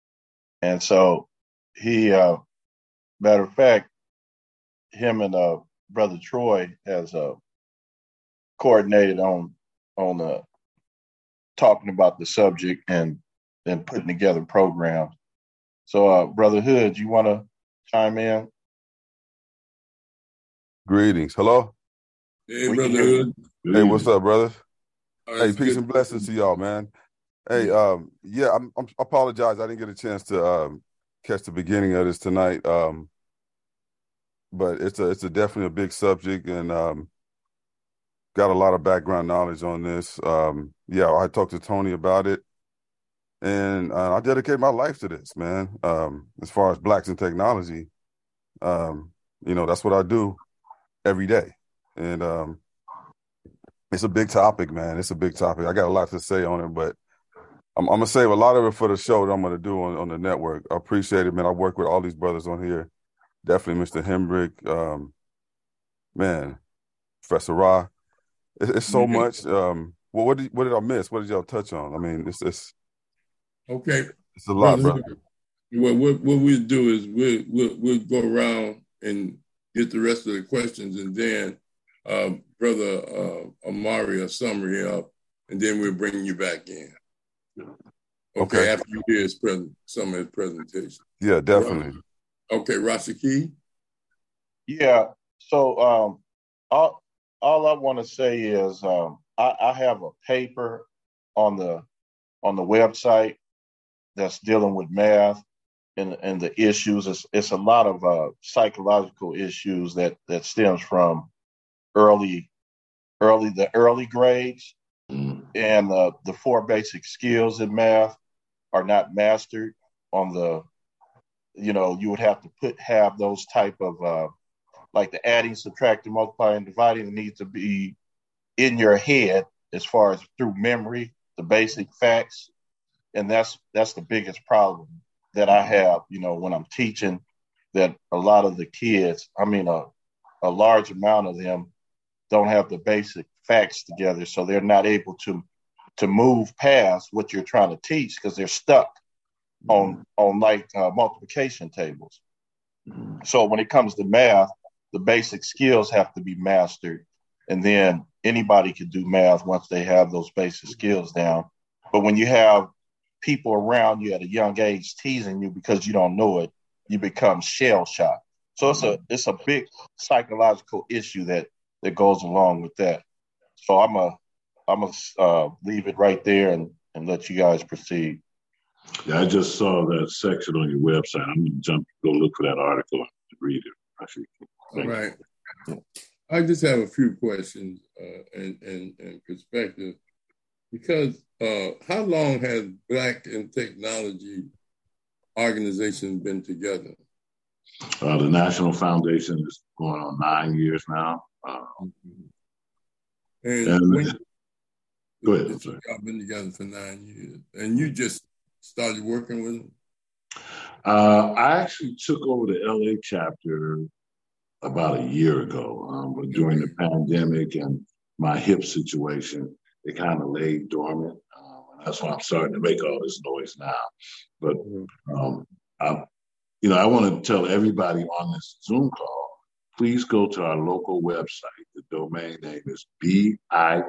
and so he, uh, matter of fact, him and uh, Brother Troy has uh, coordinated on on uh, talking about the subject and and putting together programs. So, uh, Brother Hood, you want to chime in? Greetings. Hello? Hey, We Brother can hear you. Hood. Hey, what's up, brothers? Uh, Hey, it's peace good. and blessings to y'all, man. Hey, um, yeah, I'm, I'm I apologize. I didn't get a chance to um, catch the beginning of this tonight. Um, but it's a it's a definitely a big subject, and um, got a lot of background knowledge on this. Um, yeah, I talked to Tony about it, and uh, I dedicate my life to this, man. Um, as far as blacks in technology, um, you know, that's what I do every day. And um, it's a big topic, man. It's a big topic. I got a lot to say on it, but I'm, I'm going to save a lot of it for the show that I'm going to do on, on the network. I appreciate it, man. I work with all these brothers on here. Definitely Mister Hembrick, um, man, Professor Ra. It, it's so Yeah. much. Um, well, what did, what did I miss? What did y'all touch on? I mean, it's it's, Okay. it's a lot, Brother brother. Hood, what, what, what we'll do is we'll, we'll, we'll go around and get the rest of the questions, and then uh, Brother uh, Amari a summary up, and then we'll bring you back in. Okay, Okay. after you hear his present, some of his presentation. Yeah, definitely. Okay, Rashaki? Yeah. So um, all all I want to say is um, I, I have a paper on the on the website that's dealing with math, and and the issues. It's, it's a lot of uh, psychological issues that that stems from early, early the early grades, mm. and uh, the four basic skills in math are not mastered on the. You know, you would have to put have those type of uh, like the adding, subtracting, multiplying, dividing needs to be in your head as far as through memory, the basic facts, and that's that's the biggest problem that I have. You know, when I'm teaching, that a lot of the kids, I mean, a a large amount of them don't have the basic facts together, so they're not able to to move past what you're trying to teach because they're stuck on on like uh, multiplication tables. Mm-hmm. So when it comes to math, the basic skills have to be mastered, and then anybody can do math once they have those basic skills down. But when you have people around you at a young age teasing you because you don't know it, you become shell shocked. So it's a it's a big psychological issue that that goes along with that. So I'm a I'm gonna uh, leave it right there and and let you guys proceed. Yeah, I just saw that section on your website. I'm going to jump, go look for that article and read it. All right. I just have a few questions uh, and, and, and perspective. Because uh, how long has Black in Technology organization been together? Uh, the National Foundation is going on nine years now. Uh, and and when, go ahead. Y'all been together for nine years. And you just started working with them? Uh, I actually took over the L A chapter about a year ago, um, but during the pandemic and my hip situation, it kind of laid dormant. Um, and that's why I'm starting to make all this noise now. But, um, I, you know, I want to tell everybody on this Zoom call, please go to our local website. The domain name is bit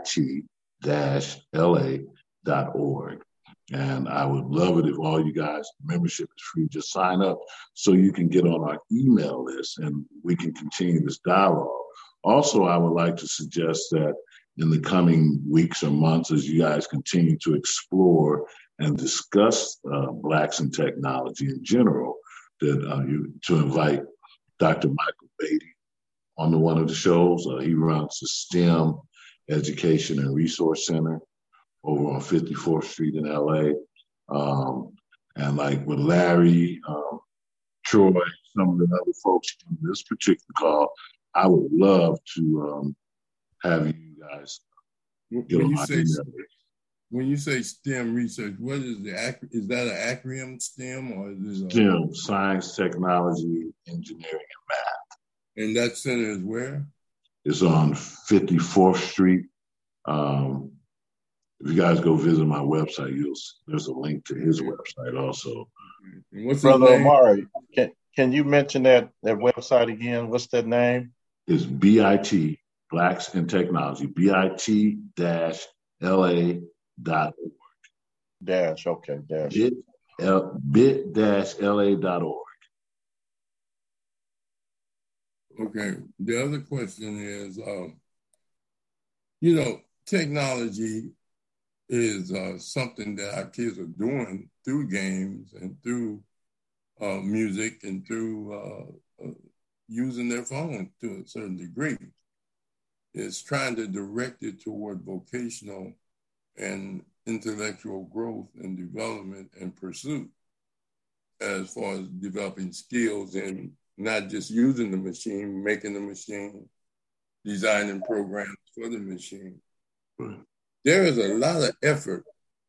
L A dot org. And I would love it if all you guys, membership is free, just sign up so you can get on our email list and we can continue this dialogue. Also, I would like to suggest that in the coming weeks or months, as you guys continue to explore and discuss uh, Blacks in technology in general, that uh, you to invite Doctor Michael Beatty on the one of the shows. Uh, he runs the STEM Education and Resource Center over on fifty-fourth Street in L A. Um, and like with Larry, um, Troy, some of the other folks in this particular call, I would love to um, have you guys get when on you my say, email. When you say STEM research, what is the ac- is that an acronym STEM or is it a- STEM, science, technology, engineering, and math. And that center is where? It's on fifty-fourth Street. Um, If you guys go visit my website, you'll there's a link to his website also. And what's Brother his name? Amari, can can you mention that that website again? What's that name? It's B I T, Blacks in Technology, bit dash la dot org. Dash, okay, dash. Bit, L, bit dash la dot org. Okay. The other question is, um, you know, technology is uh, something that our kids are doing through games and through uh, music and through uh, uh, using their phone to a certain degree. It's trying to direct it toward vocational and intellectual growth and development and pursuit as far as developing skills and not just using the machine, making the machine, designing programs for the machine. Right. There is a lot of effort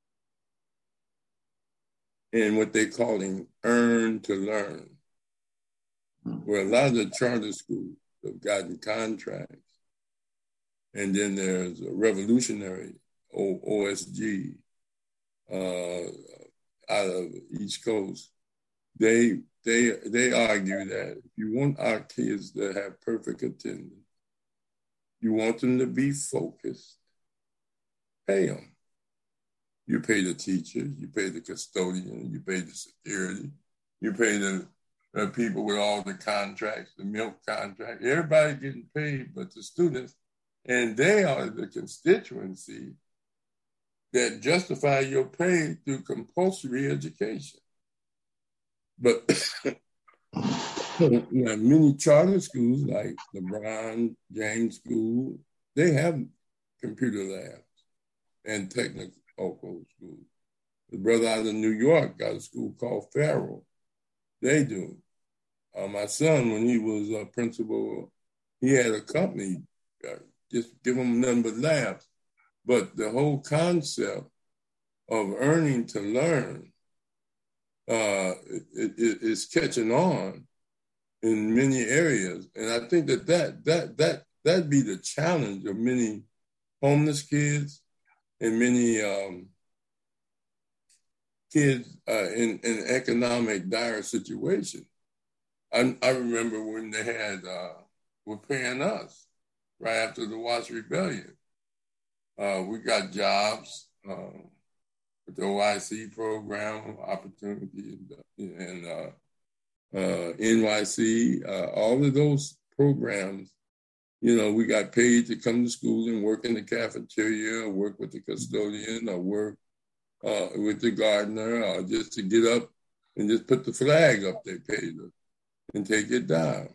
in what they're calling earn to learn, where a lot of the charter schools have gotten contracts. And then there's a revolutionary o- O S G uh, out of East Coast. They they they argue that if you want our kids to have perfect attendance, you want them to be focused, pay them. You pay the teachers, you pay the custodian, you pay the security, you pay the, the people with all the contracts, the milk contract. Everybody getting paid but the students. And they are the constituency that justify your pay through compulsory education. But you know, many charter schools like LeBron James School, they have computer labs and technical schools. The brother out of New York got a school called Farrell. They do. Uh, my son, when he was a principal, he had a company, uh, just give him nothing but labs. But the whole concept of earning to learn uh, it, it, is catching on in many areas. And I think that that, that, that, that'd be the challenge of many homeless kids and many um, kids uh, in, in economic dire situation. I, I remember when they had, uh, were paying us right after the Watts Rebellion. Uh, we got jobs uh, with the O I C program, opportunity, and uh, uh, N Y C, uh, all of those programs. You know, we got paid to come to school and work in the cafeteria, or work with the custodian, or work uh, with the gardener, or just to get up and just put the flag up they paid us and take it down.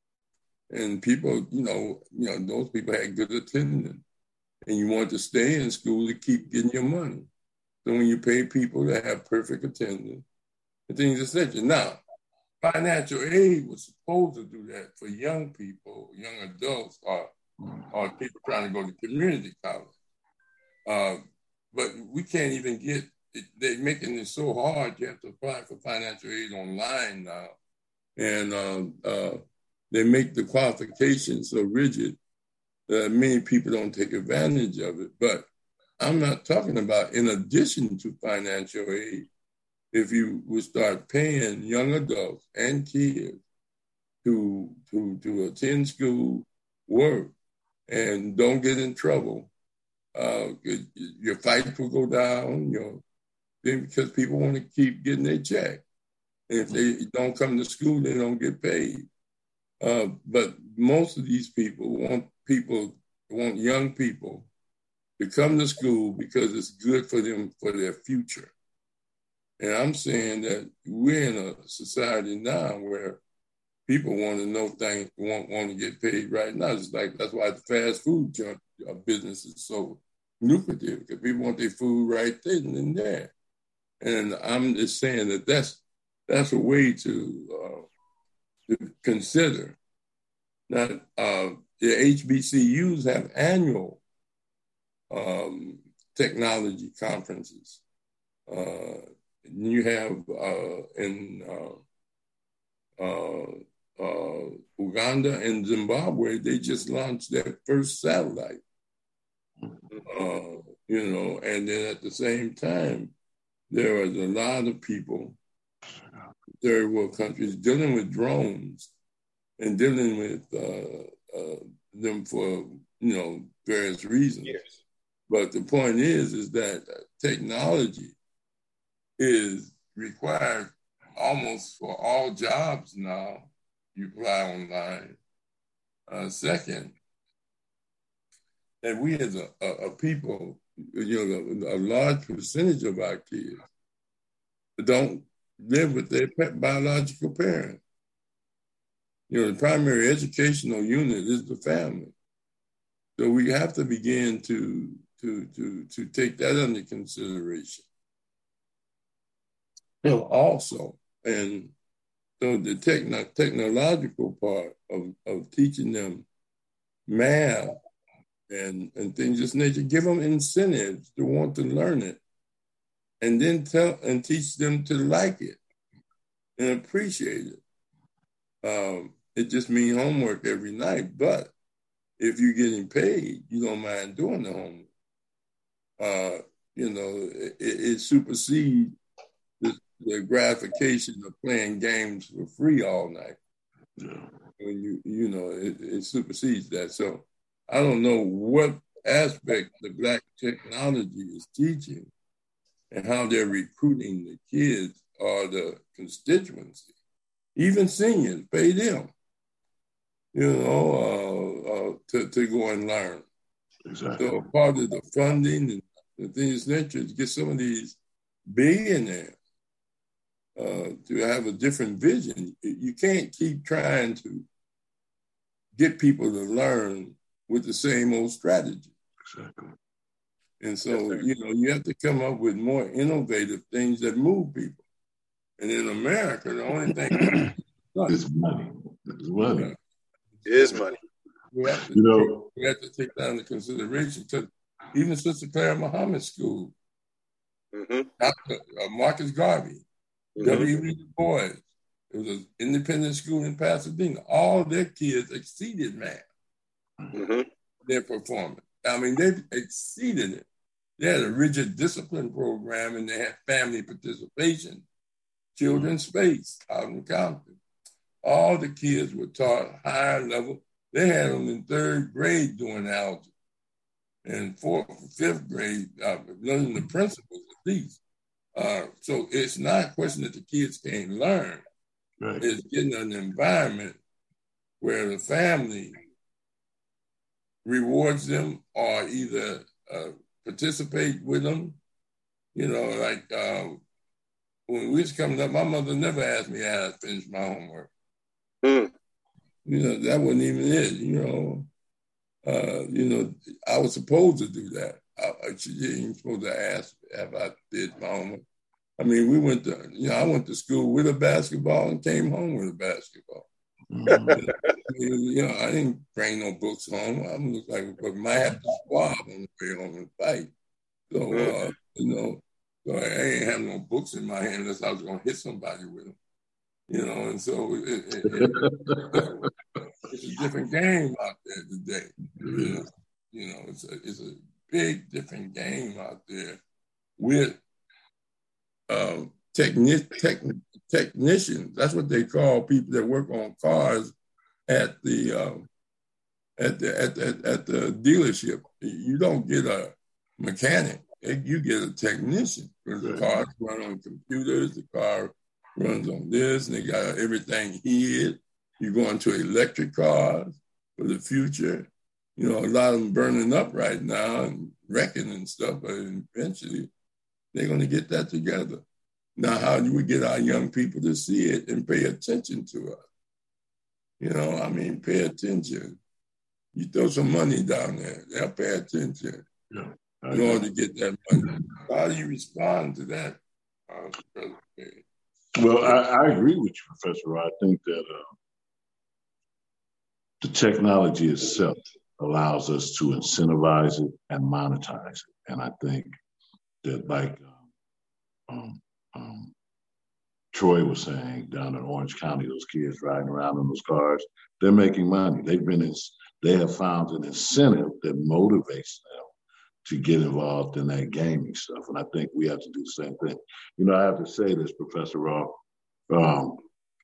And people, you know, you know, those people had good attendance, and you want to stay in school to keep getting your money. So when you pay people to have perfect attendance, and things of such. Now, financial aid was supposed to do that for young people, young adults, or, or people trying to go to community college. Uh, but we can't even get, they're making it so hard, you have to apply for financial aid online now. And um, uh, they make the qualifications so rigid that many people don't take advantage of it. But I'm not talking about in addition to financial aid. If you would start paying young adults and kids to, to, to attend school, work, and don't get in trouble, uh, your fights will go down, you know, because people want to keep getting their check. And if they don't come to school, they don't get paid. Uh, but most of these people want people, want young people to come to school because it's good for them, for their future. And I'm saying that we're in a society now where people want to know things, want, want to get paid right now. It's like, that's why the fast food junk business is so lucrative, because people want their food right then and there. And I'm just saying that that's, that's a way to, uh, to consider. Now, uh, the H B C Us have annual um, technology conferences. Uh, you have uh, in uh, uh, uh, Uganda and Zimbabwe, they just launched their first satellite. Uh, you know, and then at the same time, there is a lot of people, third world countries, dealing with drones and dealing with uh, uh, them for, you know, various reasons. Yes. But the point is, is that technology is required almost for all jobs now. You apply online. Uh, second, that we as a, a, a people, you know, a, a large percentage of our kids don't live with their biological parents. You know, the primary educational unit is the family. So we have to begin to, to, to, to take that under consideration. You know, also, and so the techno- technological part of, of teaching them math and, and things of this nature, give them incentives to want to learn it, and then tell and teach them to like it and appreciate it. Um, it just means homework every night, but if you're getting paid, you don't mind doing the homework. Uh, you know, it, it supersedes the, the gratification of playing games for free all night. Yeah. When you, you know, it, it supersedes that. So I don't know what aspect the Black technology is teaching and how they're recruiting the kids or the constituency. Even seniors, pay them, you know, uh, uh, to, to go and learn. Exactly. So part of the funding and the things nature to get some of these billionaires uh, to have a different vision. You can't keep trying to get people to learn with the same old strategy. Exactly. And so, you know, you have to come up with more innovative things that move people. And in America, the only thing is money. It's money. It is money. We have to, you know, take, we have to take that into consideration. Because even Sister Clara Muhammad School, mm-hmm. Doctor Uh, Marcus Garvey, mm-hmm. W E Du Bois, it was an independent school in Pasadena. All their kids exceeded math, mm-hmm. their performance. I mean, they exceeded it. They had a rigid discipline program, and they had family participation, children's space out in Compton. All the kids were taught higher level. They had them in third grade doing algebra, and fourth, fifth grade, uh, learning the principles at least. Uh, so it's not a question that the kids can't learn. Right. It's getting an environment where the family rewards them or either uh, participate with them. You know, like uh, when we was coming up, my mother never asked me how to finish my homework. Mm. You know, that wasn't even it, you know. Uh, you know, I was supposed to do that. I, she didn't even supposed to ask if I did my homework. I mean, we went to, you know, I went to school with a basketball and came home with a basketball. Mm-hmm. You know, I didn't bring no books home. I looked like I might have to squab on the way home and fight. So, uh, you know, so I ain't have no books in my hand unless I was going to hit somebody with them. You know, and so it, it, it, it's a different game out there today. You know, you know it's a it's a big different game out there with um, techni- tech, technicians. That's what they call people that work on cars at the um, at the at the, at the dealership. You don't get a mechanic; you get a technician because the cars run on computers. The car runs on this, and they got everything hid. You go into electric cars for the future. You know, a lot of them burning up right now and wrecking and stuff, but eventually they're going to get that together. Now, how do we get our young people to see it and pay attention to us? You know, I mean, pay attention. You throw some money down there, they'll pay attention yeah, in order to get that money. How do you respond to that? Uh, well, I, I agree with you, Professor. I think that uh, the technology itself allows us to incentivize it and monetize it. And I think that, like um, um, Troy was saying, down in Orange County, those kids riding around in those cars, they're making money. They've been, in, they have found an incentive that motivates them to get involved in that gaming stuff. And I think we have to do the same thing. You know, I have to say this, Professor Raw. Um,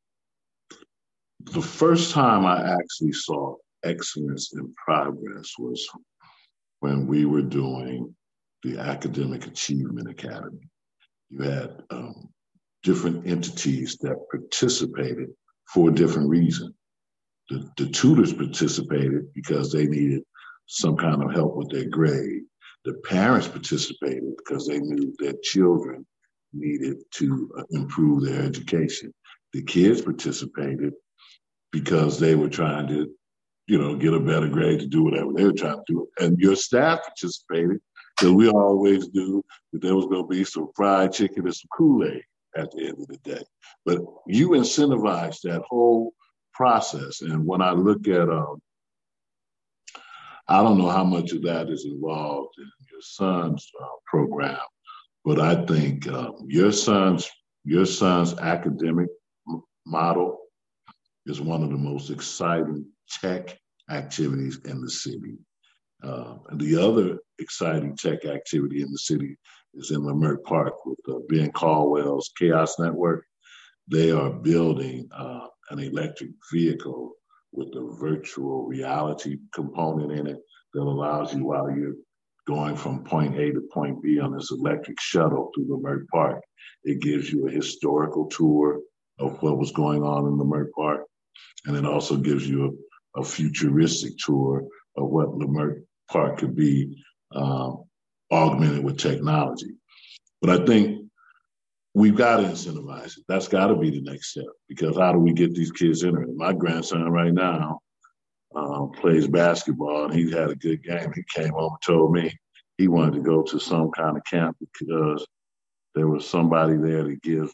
the first time I actually saw excellence in progress was when we were doing the Academic Achievement Academy. You had um, different entities that participated for a different reason. The, the tutors participated because they needed some kind of help with their grade. The parents participated because they knew their children needed to uh, improve their education. The kids participated because they were trying to, you know, get a better grade to do whatever they were trying to do. And your staff participated because we always knew that there was going to be some fried chicken and some Kool-Aid at the end of the day. But you incentivized that whole process. And when I look at, um, I don't know how much of that is involved in your son's uh, program, but I think um, your son's your son's academic m- model is one of the most exciting tech activities in the city. Uh, and the other exciting tech activity in the city is in Leimert Park with uh, Ben Caldwell's Chaos Network. They are building uh, an electric vehicle with a virtual reality component in it that allows you, while you're going from point A to point B on this electric shuttle through Leimert Park, it gives you a historical tour of what was going on in Leimert Park. And it also gives you a, a futuristic tour of what Leimert Park could be um, augmented with technology. But I think we've got to incentivize it. That's got to be the next step, because how do we get these kids interested? My grandson right now um, plays basketball, and he had a good game. He came home and told me he wanted to go to some kind of camp because there was somebody there to give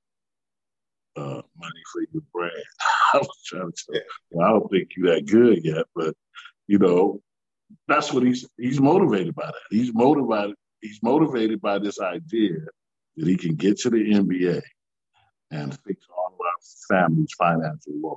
uh, money for your brand. I was trying to tell him, well, I don't think you're that good yet, but, you know, that's what he's he's motivated by that. He's motivated, he's motivated by this idea that he can get to the N B A and fix all of our family's financial woes.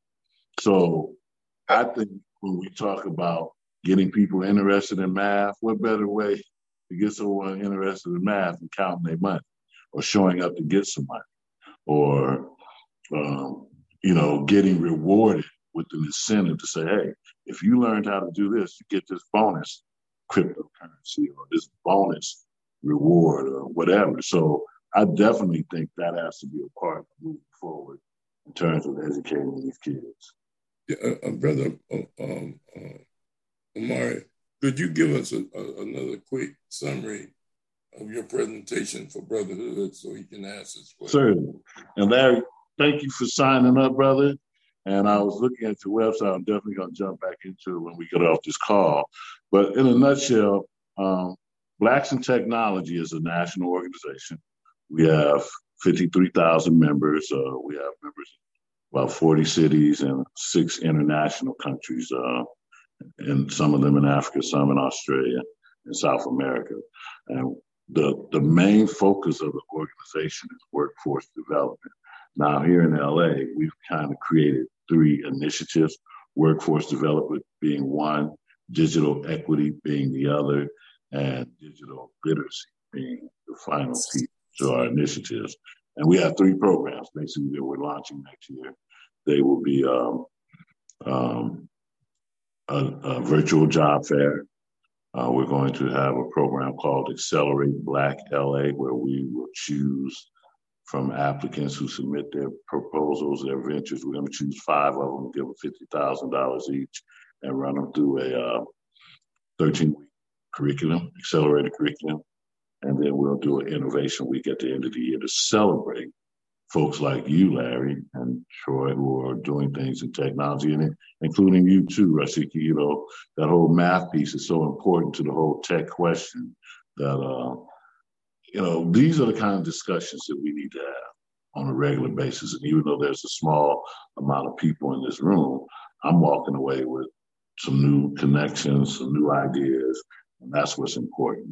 So I think when we talk about getting people interested in math, what better way to get someone interested in math than counting their money or showing up to get some money or, um, you know, getting rewarded with an incentive to say, hey, if you learned how to do this, you get this bonus cryptocurrency or this bonus reward or whatever. So I definitely think that has to be a part of moving forward in terms of educating these kids. Yeah, uh, uh, brother uh, um, uh, Omari, could you give us a, a, another quick summary of your presentation for Brotherhood so he can ask his question? Certainly. And Larry, thank you for signing up, brother. And I was looking at your website. I'm definitely going to jump back into it when we get off this call. But in a nutshell, um, Blacks in Technology is a national organization. We have fifty-three thousand members. Uh, we have members in about forty cities and six international countries, uh, and some of them in Africa, some in Australia and South America. And the, the main focus of the organization is workforce development. Now, here in L A, we've kind of created three initiatives, workforce development being one, digital equity being the other, and digital literacy being the final piece to our initiatives. And we have three programs, basically, that we're launching next year. They will be um, um, a, a virtual job fair. Uh, we're going to have a program called Accelerate Black L A, where we will choose from applicants who submit their proposals, their ventures. We're going to choose five of them, give them fifty thousand dollars each, and run them through a thirteen-week uh, curriculum, accelerated curriculum. And then we'll do an innovation week at the end of the year to celebrate folks like you, Larry, and Troy, who are doing things in technology, and including you too, Rashiki. You know, that whole math piece is so important to the whole tech question that, uh, you know, these are the kind of discussions that we need to have on a regular basis. And even though there's a small amount of people in this room, I'm walking away with some new connections, some new ideas, and that's what's important.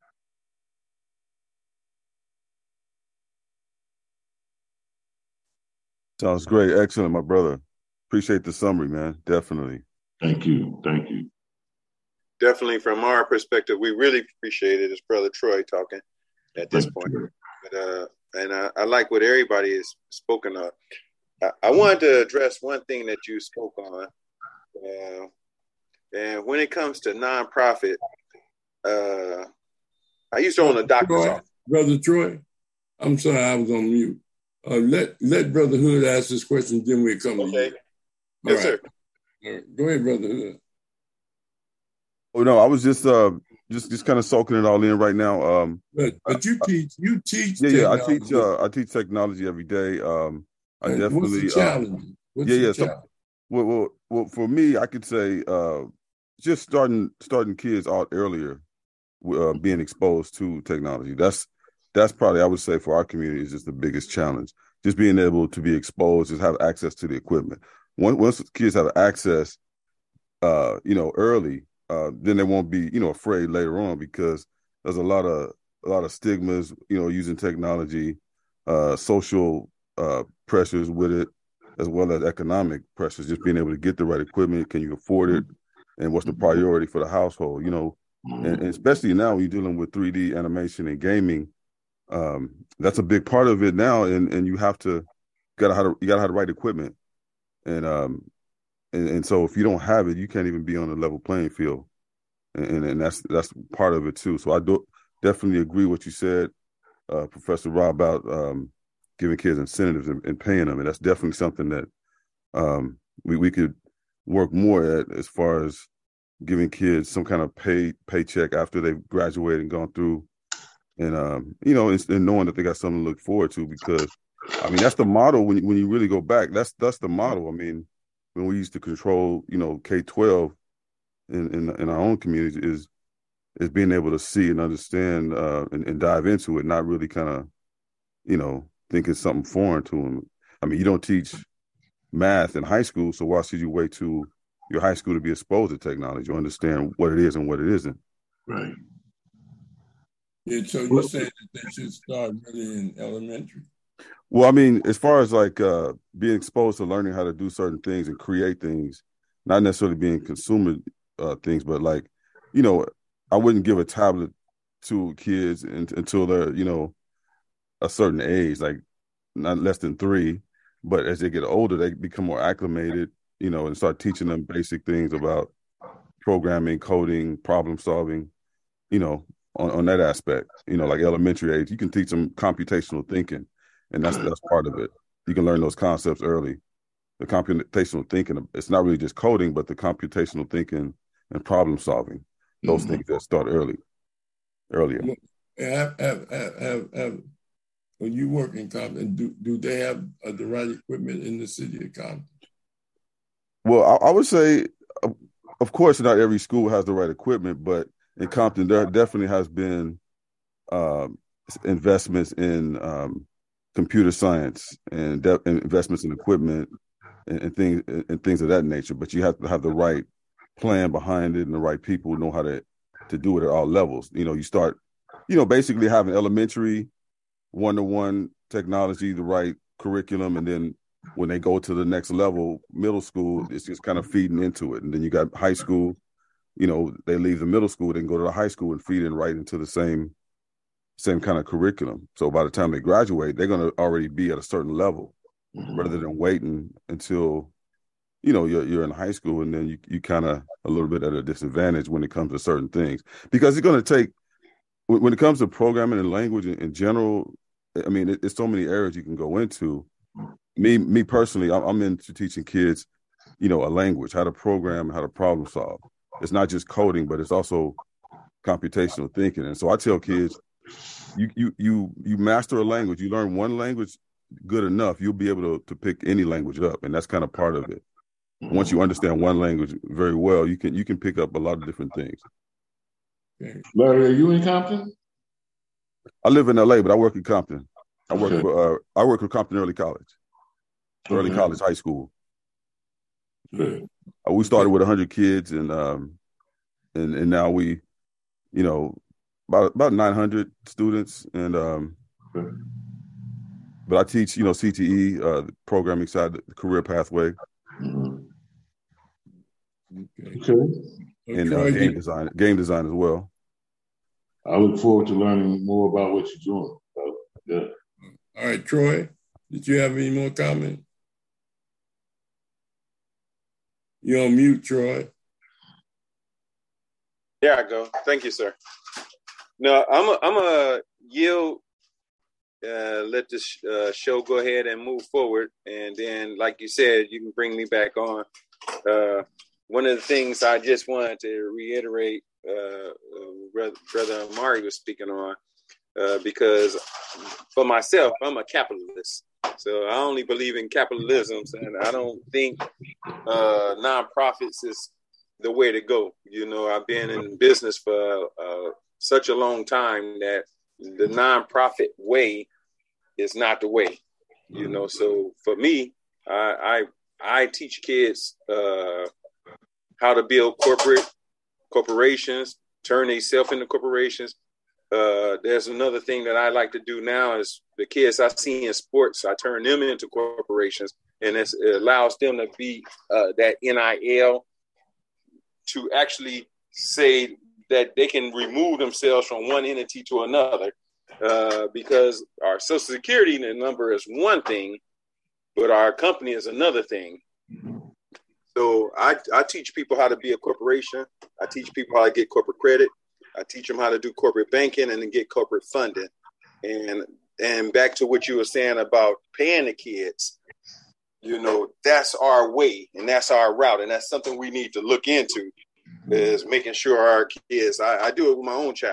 Sounds great. Excellent, my brother. Appreciate the summary, man. Definitely. Thank you. Thank you. Definitely from our perspective, we really appreciate it. It's Brother Troy talking at this point. But, uh, and I, I like what everybody has spoken of. I, I wanted to address one thing that you spoke on. Uh, and when it comes to nonprofit, uh, I used to own a doctor's Troy, office. Brother Troy, I'm sorry, I was on mute. Uh, let let Brother Hood ask this question, then we come okay. to you. Yes, All sir. right. All right. Go ahead, Brother Hood. Oh no, I was just uh just just kind of soaking it all in right now. Um, but but you teach you teach. Yeah, yeah. I teach uh, I teach technology every day. Um, I and definitely. What's the challenge? Uh, what's yeah, the yeah. challenge? So, well, well, well, for me, I could say uh, just starting starting kids out earlier, uh, being exposed to technology. That's that's probably, I would say, for our community is just the biggest challenge. Just being able to be exposed, just have access to the equipment. Once, once kids have access, uh, you know, early, uh, then they won't be, you know, afraid later on, because there's a lot of a lot of stigmas, you know, using technology, uh, social uh, pressures with it, as well as economic pressures. Just being able to get the right equipment, can you afford it, and what's the priority for the household, you know, and, and especially now when you're dealing with three D animation and gaming. Um, that's a big part of it now, and, and you have to you gotta have you gotta have the right equipment, and um and, and so if you don't have it, you can't even be on a level playing field, and and that's that's part of it too. So I do definitely agree with what you said, uh, Professor Rob, about um, giving kids incentives and, and paying them, and that's definitely something that um, we we could work more at, as far as giving kids some kind of pay paycheck after they've graduated and gone through and um, you know, and, and knowing that they got something to look forward to, because I mean that's the model when when you really go back. That's that's the model. I mean, when we used to control, you know, K twelve in in, in our own community is is being able to see and understand uh, and, and dive into it, not really kind of, you know, think it's something foreign to them. I mean, you don't teach math in high school, so why should you wait to your high school to be exposed to technology or understand what it is and what it isn't? Right. Yeah, so you say that they should start really in elementary? Well, I mean, as far as like uh, being exposed to learning how to do certain things and create things, not necessarily being consumer uh, things, but like, you know, I wouldn't give a tablet to kids in, until they're, you know, a certain age, like not less than three. But as they get older, they become more acclimated, you know, and start teaching them basic things about programming, coding, problem solving, you know, on, on that aspect. You know, like elementary age, you can teach them computational thinking, and that's that's part of it. You can learn those concepts early. The computational thinking, it's not really just coding, but the computational thinking and problem solving, those mm-hmm. things that start early, earlier. Have, have, have, have, have, when you work in Compton, do, do they have uh, the right equipment in the city of Compton? Well, I, I would say, uh, of course, not every school has the right equipment, but in Compton, there definitely has been um, investments in um, computer science and, de- and investments in equipment and, and things and things of that nature. But you have to have the right plan behind it and the right people who know how to to do it at all levels. You know, you start, you know, basically having elementary one-to-one technology, the right curriculum, and then when they go to the next level, middle school, it's just kind of feeding into it. And then you got high school, you know, they leave the middle school, they can go to the high school and feed in right into the same same kind of curriculum. So by the time they graduate, they're going to already be at a certain level, mm-hmm. rather than waiting until, you know, you're you're in high school and then you you kind of a little bit at a disadvantage when it comes to certain things, because it's going to take, when it comes to programming and language in, in general, I mean, it, it's so many areas you can go into. Me, me personally, I'm, I'm into teaching kids, you know, a language, how to program, how to problem solve. It's not just coding, but it's also computational thinking. And so I tell kids, you you you you master a language, you learn one language good enough, you'll be able to, to pick any language up, and that's kind of part of it. Once you understand one language very well, you can you can pick up a lot of different things. Larry, are you in Compton? I live in L A, but I work in Compton. I work Okay. for uh, I work for Compton Early College, Early Okay. College High School. Good. Uh, we started with one hundred kids, and um, and and now we, you know, about about nine hundred students, and um, Okay. but I teach, you know, C T E, uh, the programming side, the career pathway, Mhm. Okay. Okay. and uh, Troy, game you- design, game design as well. I look forward to learning more about what you're doing. So, yeah. all right, Troy, did you have any more comment? You're on mute, Troy. There I go. Thank you, sir. No, I'm a, I'm a yield. Uh, let this uh, show go ahead and move forward, and then, like you said, you can bring me back on. Uh, one of the things I just wanted to reiterate, uh, uh, brother, brother Amari was speaking on, uh, because for myself, I'm a capitalist, so I only believe in capitalism, and I don't think uh, nonprofits is the way to go. You know, I've been in business for uh, such a long time that the nonprofit way is not the way. You know, so for me, I I, I teach kids uh, how to build corporate corporations, turn themselves into corporations. Uh, there's another thing that I like to do now is the kids I see in sports, I turn them into corporations, and it's, it allows them to be uh, that N I L, to actually say that they can remove themselves from one entity to another, uh, because our Social Security number is one thing, but our company is another thing. So I, I teach people how to be a corporation. I teach people how to get corporate credit. I teach them how to do corporate banking and then get corporate funding. And and back to what you were saying about paying the kids, you know, that's our way and that's our route. And that's something we need to look into, is making sure our kids, I, I do it with my own child.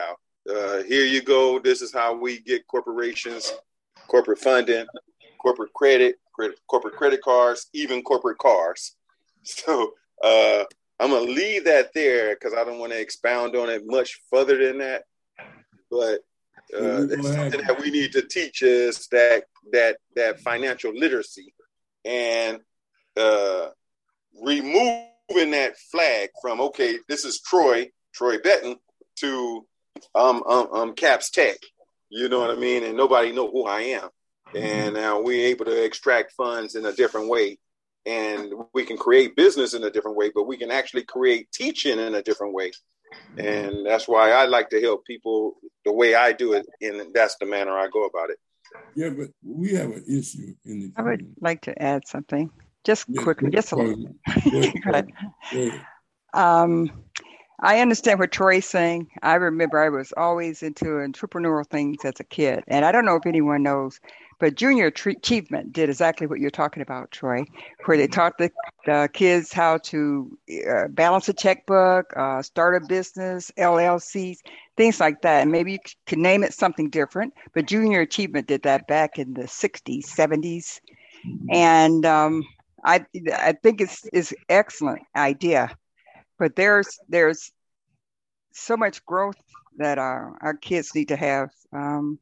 uh, here you go. This is how we get corporations, corporate funding, corporate credit, credit corporate credit cards, even corporate cars. So uh, I'm going to leave that there because I don't want to expound on it much further than that. But uh, it's something that we need to teach is that that that financial literacy and uh, removing that flag from, okay, this is Troy, Troy Betton, to um, um, um, Caps Tech. You know what I mean? And nobody know who I am. And now we're able to extract funds in a different way. And we can create business in a different way, but we can actually create teaching in a different way. And that's why I like to help people the way I do it. And that's the manner I go about it. Yeah, but we have an issue in the community. I would like to add something, just Yeah, quickly, go- just a go little. ahead. Go ahead. Go ahead. Go ahead. Um, I understand what Troy's saying. I remember I was always into entrepreneurial things as a kid, and I don't know if anyone knows, but Junior Tre- Achievement did exactly what you're talking about, Troy, where they taught the uh, kids how to uh, balance a checkbook, uh, start a business, L L Cs, things like that. And maybe you c- could name it something different, but Junior Achievement did that back in the sixties, seventies, and um, I I think it's is excellent idea. But there's there's so much growth that our, our kids need to have. Um,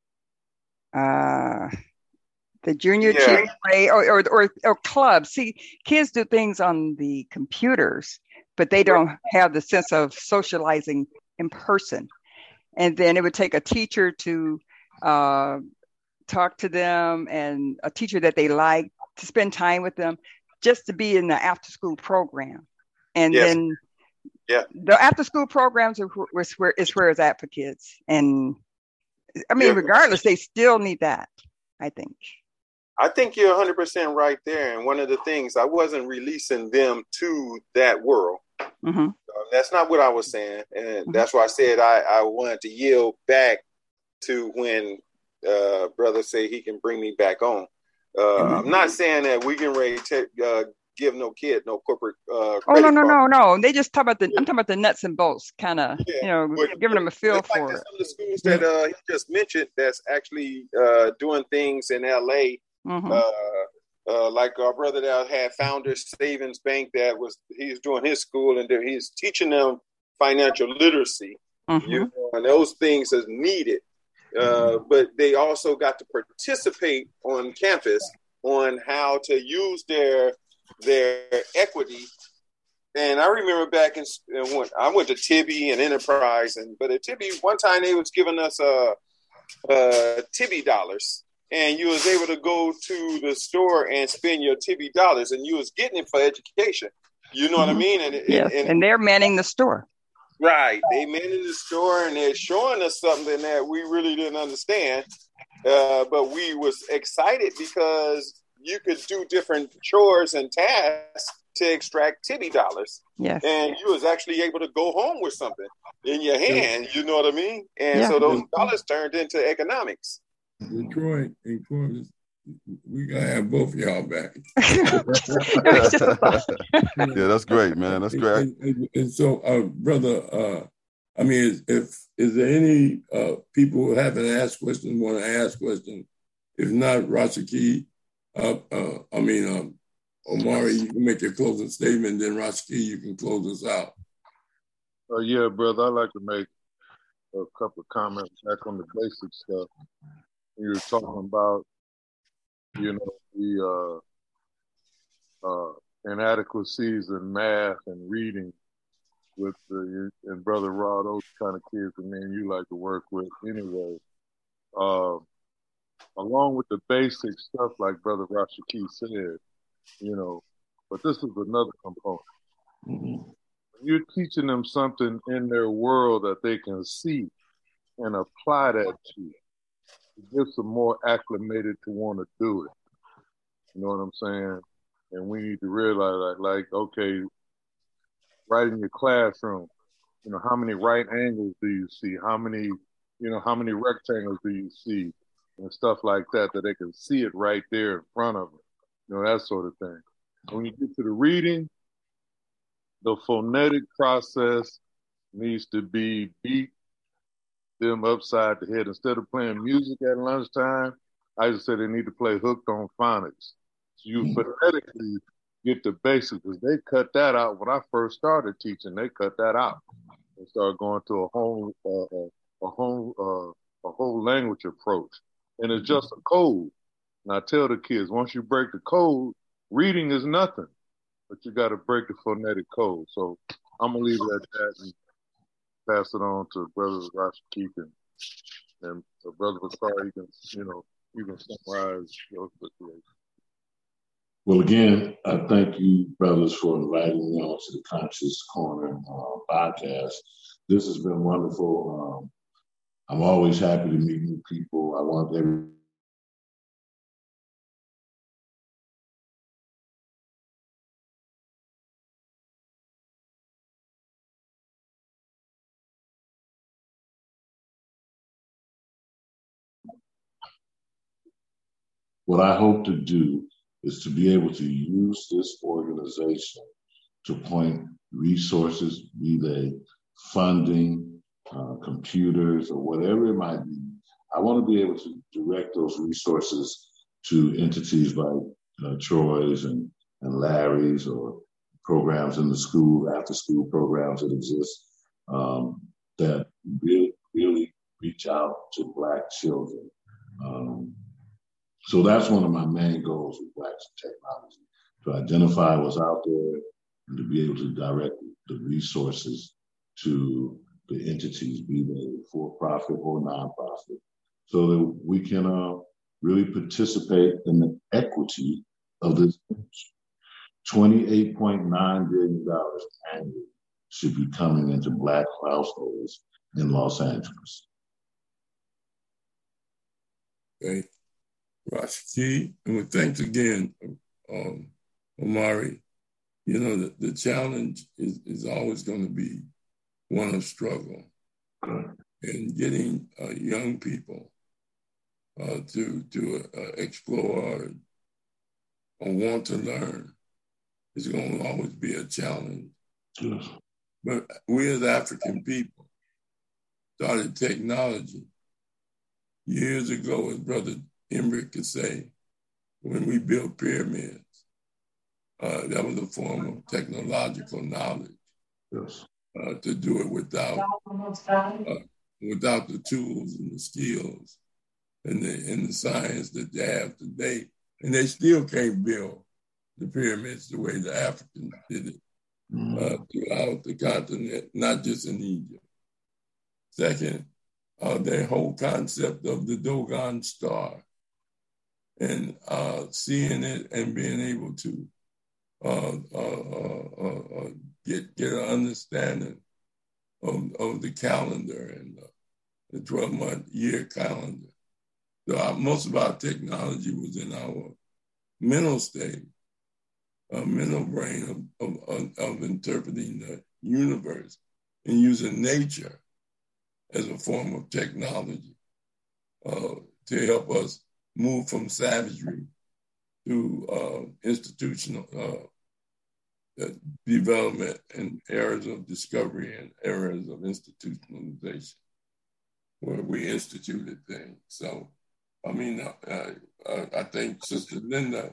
uh, the junior Yeah. achievement way or, or, or, or clubs. See, kids do things on the computers, but they don't have the sense of socializing in person. And then it would take a teacher to uh, talk to them and a teacher that they like to spend time with them just to be in the after school program. And Yes. then Yeah. the after school programs are wh- is where is where it's at for kids. And I mean, Yeah. regardless, they still need that, I think. I think you're one hundred percent right there. And one of the things, I wasn't releasing them to that world. Mm-hmm. Uh, that's not what I was saying. And that's why I said I, I wanted to yield back to when uh, brother say he can bring me back on. Uh, I'm not saying that we can ready to uh, give no kid no corporate uh, Oh credit no no card. no no! They just talk about the. I'm talking about the nuts and bolts, kind of. Yeah. You know, But- giving them a feel It's like for there's it. some of the schools that uh, he just mentioned that's actually uh, doing things in L A. Mm-hmm. Uh, uh, like our brother that had Founders Savings Bank that was he's doing his school and there- he's teaching them financial literacy. Mm-hmm. You know, and those things is needed. Uh, but they also got to participate on campus on how to use their their equity. And I remember back in uh, when I went to Tibby and Enterprise, and but at Tibby one time they was giving us uh, uh, Tibby dollars, and you was able to go to the store and spend your Tibby dollars, and you was getting it for education. You know what I mean? And, and, Yes, and and they're manning the store. right, they managed the store, and they're showing us something that we really didn't understand, uh, but we was excited because you could do different chores and tasks to extract Tibby dollars. Yes. And you was actually able to go home with something in your hand, you know what I mean? And Yeah. so those dollars turned into economics. Detroit and Corpus, we gotta have both of y'all back. Yeah, that's great, man. That's great. And, and, and so, uh, brother, uh, I mean, is, if is there any uh, people who haven't asked questions want to ask questions? If not, Rashiki, uh, uh, I mean, um, Omari, you can make your closing statement. Then Rashiki, you can close us out. Uh, yeah, brother, I'd like to make a couple of comments back on the basic stuff. You were talking about, you know, the uh, uh, inadequacies in math and reading with the, and Brother Rod, those kind of kids that me and you like to work with anyway. Uh, along with the basic stuff like Brother Rashiki said, you know, but this is another component. Mm-hmm. You're teaching them something in their world that they can see and apply that to. It gets them more acclimated to want to do it. You know what I'm saying? And we need to realize that, like, okay, right in your classroom, you know, how many right angles do you see? How many, you know, how many rectangles do you see? And stuff like that, that they can see it right there in front of them. You know, that sort of thing. When you get to the reading, the phonetic process needs to be beat them upside the head. Instead of playing music at lunchtime, I just said they need to play Hooked on Phonics. So you mm-hmm. phonetically get the basics, because they cut that out when I first started teaching. They cut that out and started going to a whole uh, a whole uh, a whole language approach, and it's just a code. And I tell the kids, once you break the code, reading is nothing, but you got to break the phonetic code. So I'm gonna leave it at that and pass it on to Brother Rashid and and uh, Brother Vasari. You can you know you can summarize your situation. Well, again, I thank you, brothers, for inviting me on to the Conscious Corner uh, podcast. This has been wonderful. Um, I'm always happy to meet new people. I want every What I hope to do is to be able to use this organization to point resources, be they funding, uh, computers, or whatever it might be. I want to be able to direct those resources to entities like uh, Troy's and, and Larry's, or programs in the school, after school programs that exist, um, that really, really reach out to Black children. Um, So that's one of my main goals with Blacks in Technology, to identify what's out there and to be able to direct the resources to the entities, be they for-profit or nonprofit, so that we can uh, really participate in the equity of this industry. twenty-eight point nine billion dollars annually should be coming into Black households in Los Angeles. Okay. Rashid, and with thanks again, um, Omari. You know, the, the challenge is, is always going to be one of struggle. And getting uh, young people uh, to, to uh, explore or want to learn is going to always be a challenge. Yes. But we as African people started technology years ago, as Brother Emmerich could say, when we built pyramids, uh, that was a form of technological knowledge. Yes. Uh, to do it without uh, without the tools and the skills and the and the science that they have today, and they still can't build the pyramids the way the Africans did it uh, throughout the continent, not just in Egypt. Second, uh, their whole concept of the Dogon star, and uh, seeing it and being able to uh, uh, uh, uh, get get an understanding of, of the calendar and uh, the twelve-month year calendar. So our, most of our technology was in our mental state, a mental brain of, of, of, of interpreting the universe and using nature as a form of technology uh, to help us move from savagery to uh, institutional uh, development and eras of discovery and eras of institutionalization, where we instituted things. So, I mean, uh, uh, I think Sister Linda,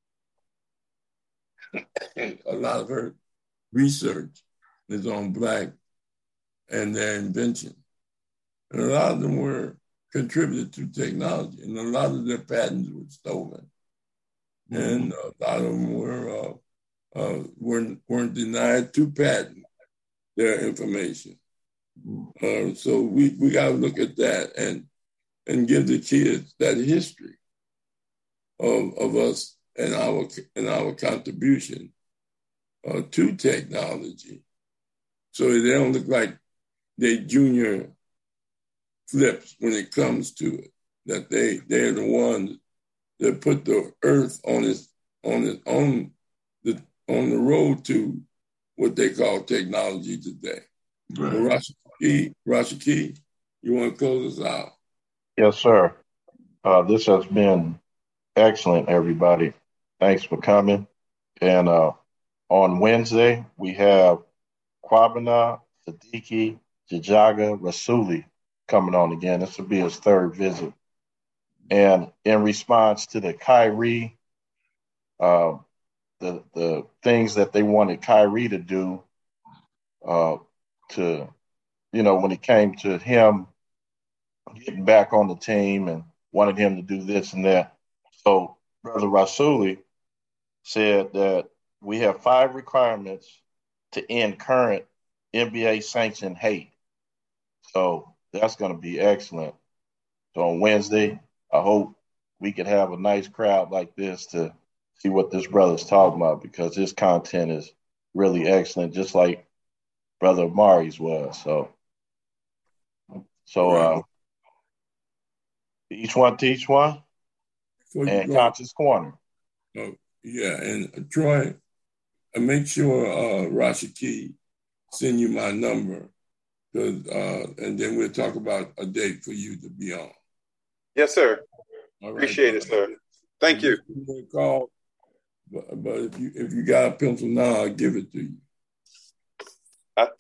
a lot of her research is on Black and their invention. And a lot of them were contributed to technology, and a lot of their patents were stolen. Mm-hmm. And a lot of them were, uh, uh, weren't, weren't denied to patent their information. Mm-hmm. Uh, so we, we got to look at that and and give the kids that history of, of us and our and our contribution uh, to technology, so they don't look like they junior flips when it comes to it. That they they're the ones that put the earth on its on its on the on the road to what they call technology today. Right. Well, Rashid, Rashid, you want to close us out? Yes, sir. Uh, this has been excellent, everybody. Thanks for coming. And uh, on Wednesday, we have Kwabena Siddiqui Jajaga Rasuli coming on again. This will be his third visit. And in response to the Kyrie, uh, the the things that they wanted Kyrie to do, uh, to, you know, when it came to him getting back on the team and wanted him to do this and that. So Brother Rasuli said that we have five requirements to end current N B A sanctioned hate. So that's going to be excellent. So on Wednesday, I hope we could have a nice crowd like this to see what this brother's talking about, because his content is really excellent, just like Brother Amari's was. So, so uh, each one teach one, and Conscious Corner. Oh, yeah, and uh, Troy, uh, make sure uh, Rashiki send you my number, cause, uh, and then we'll talk about a date for you to be on. Yes, sir. All right, Appreciate it, sir. Thank you. Call, but, but if you if you got a pencil now, I'll give it to you.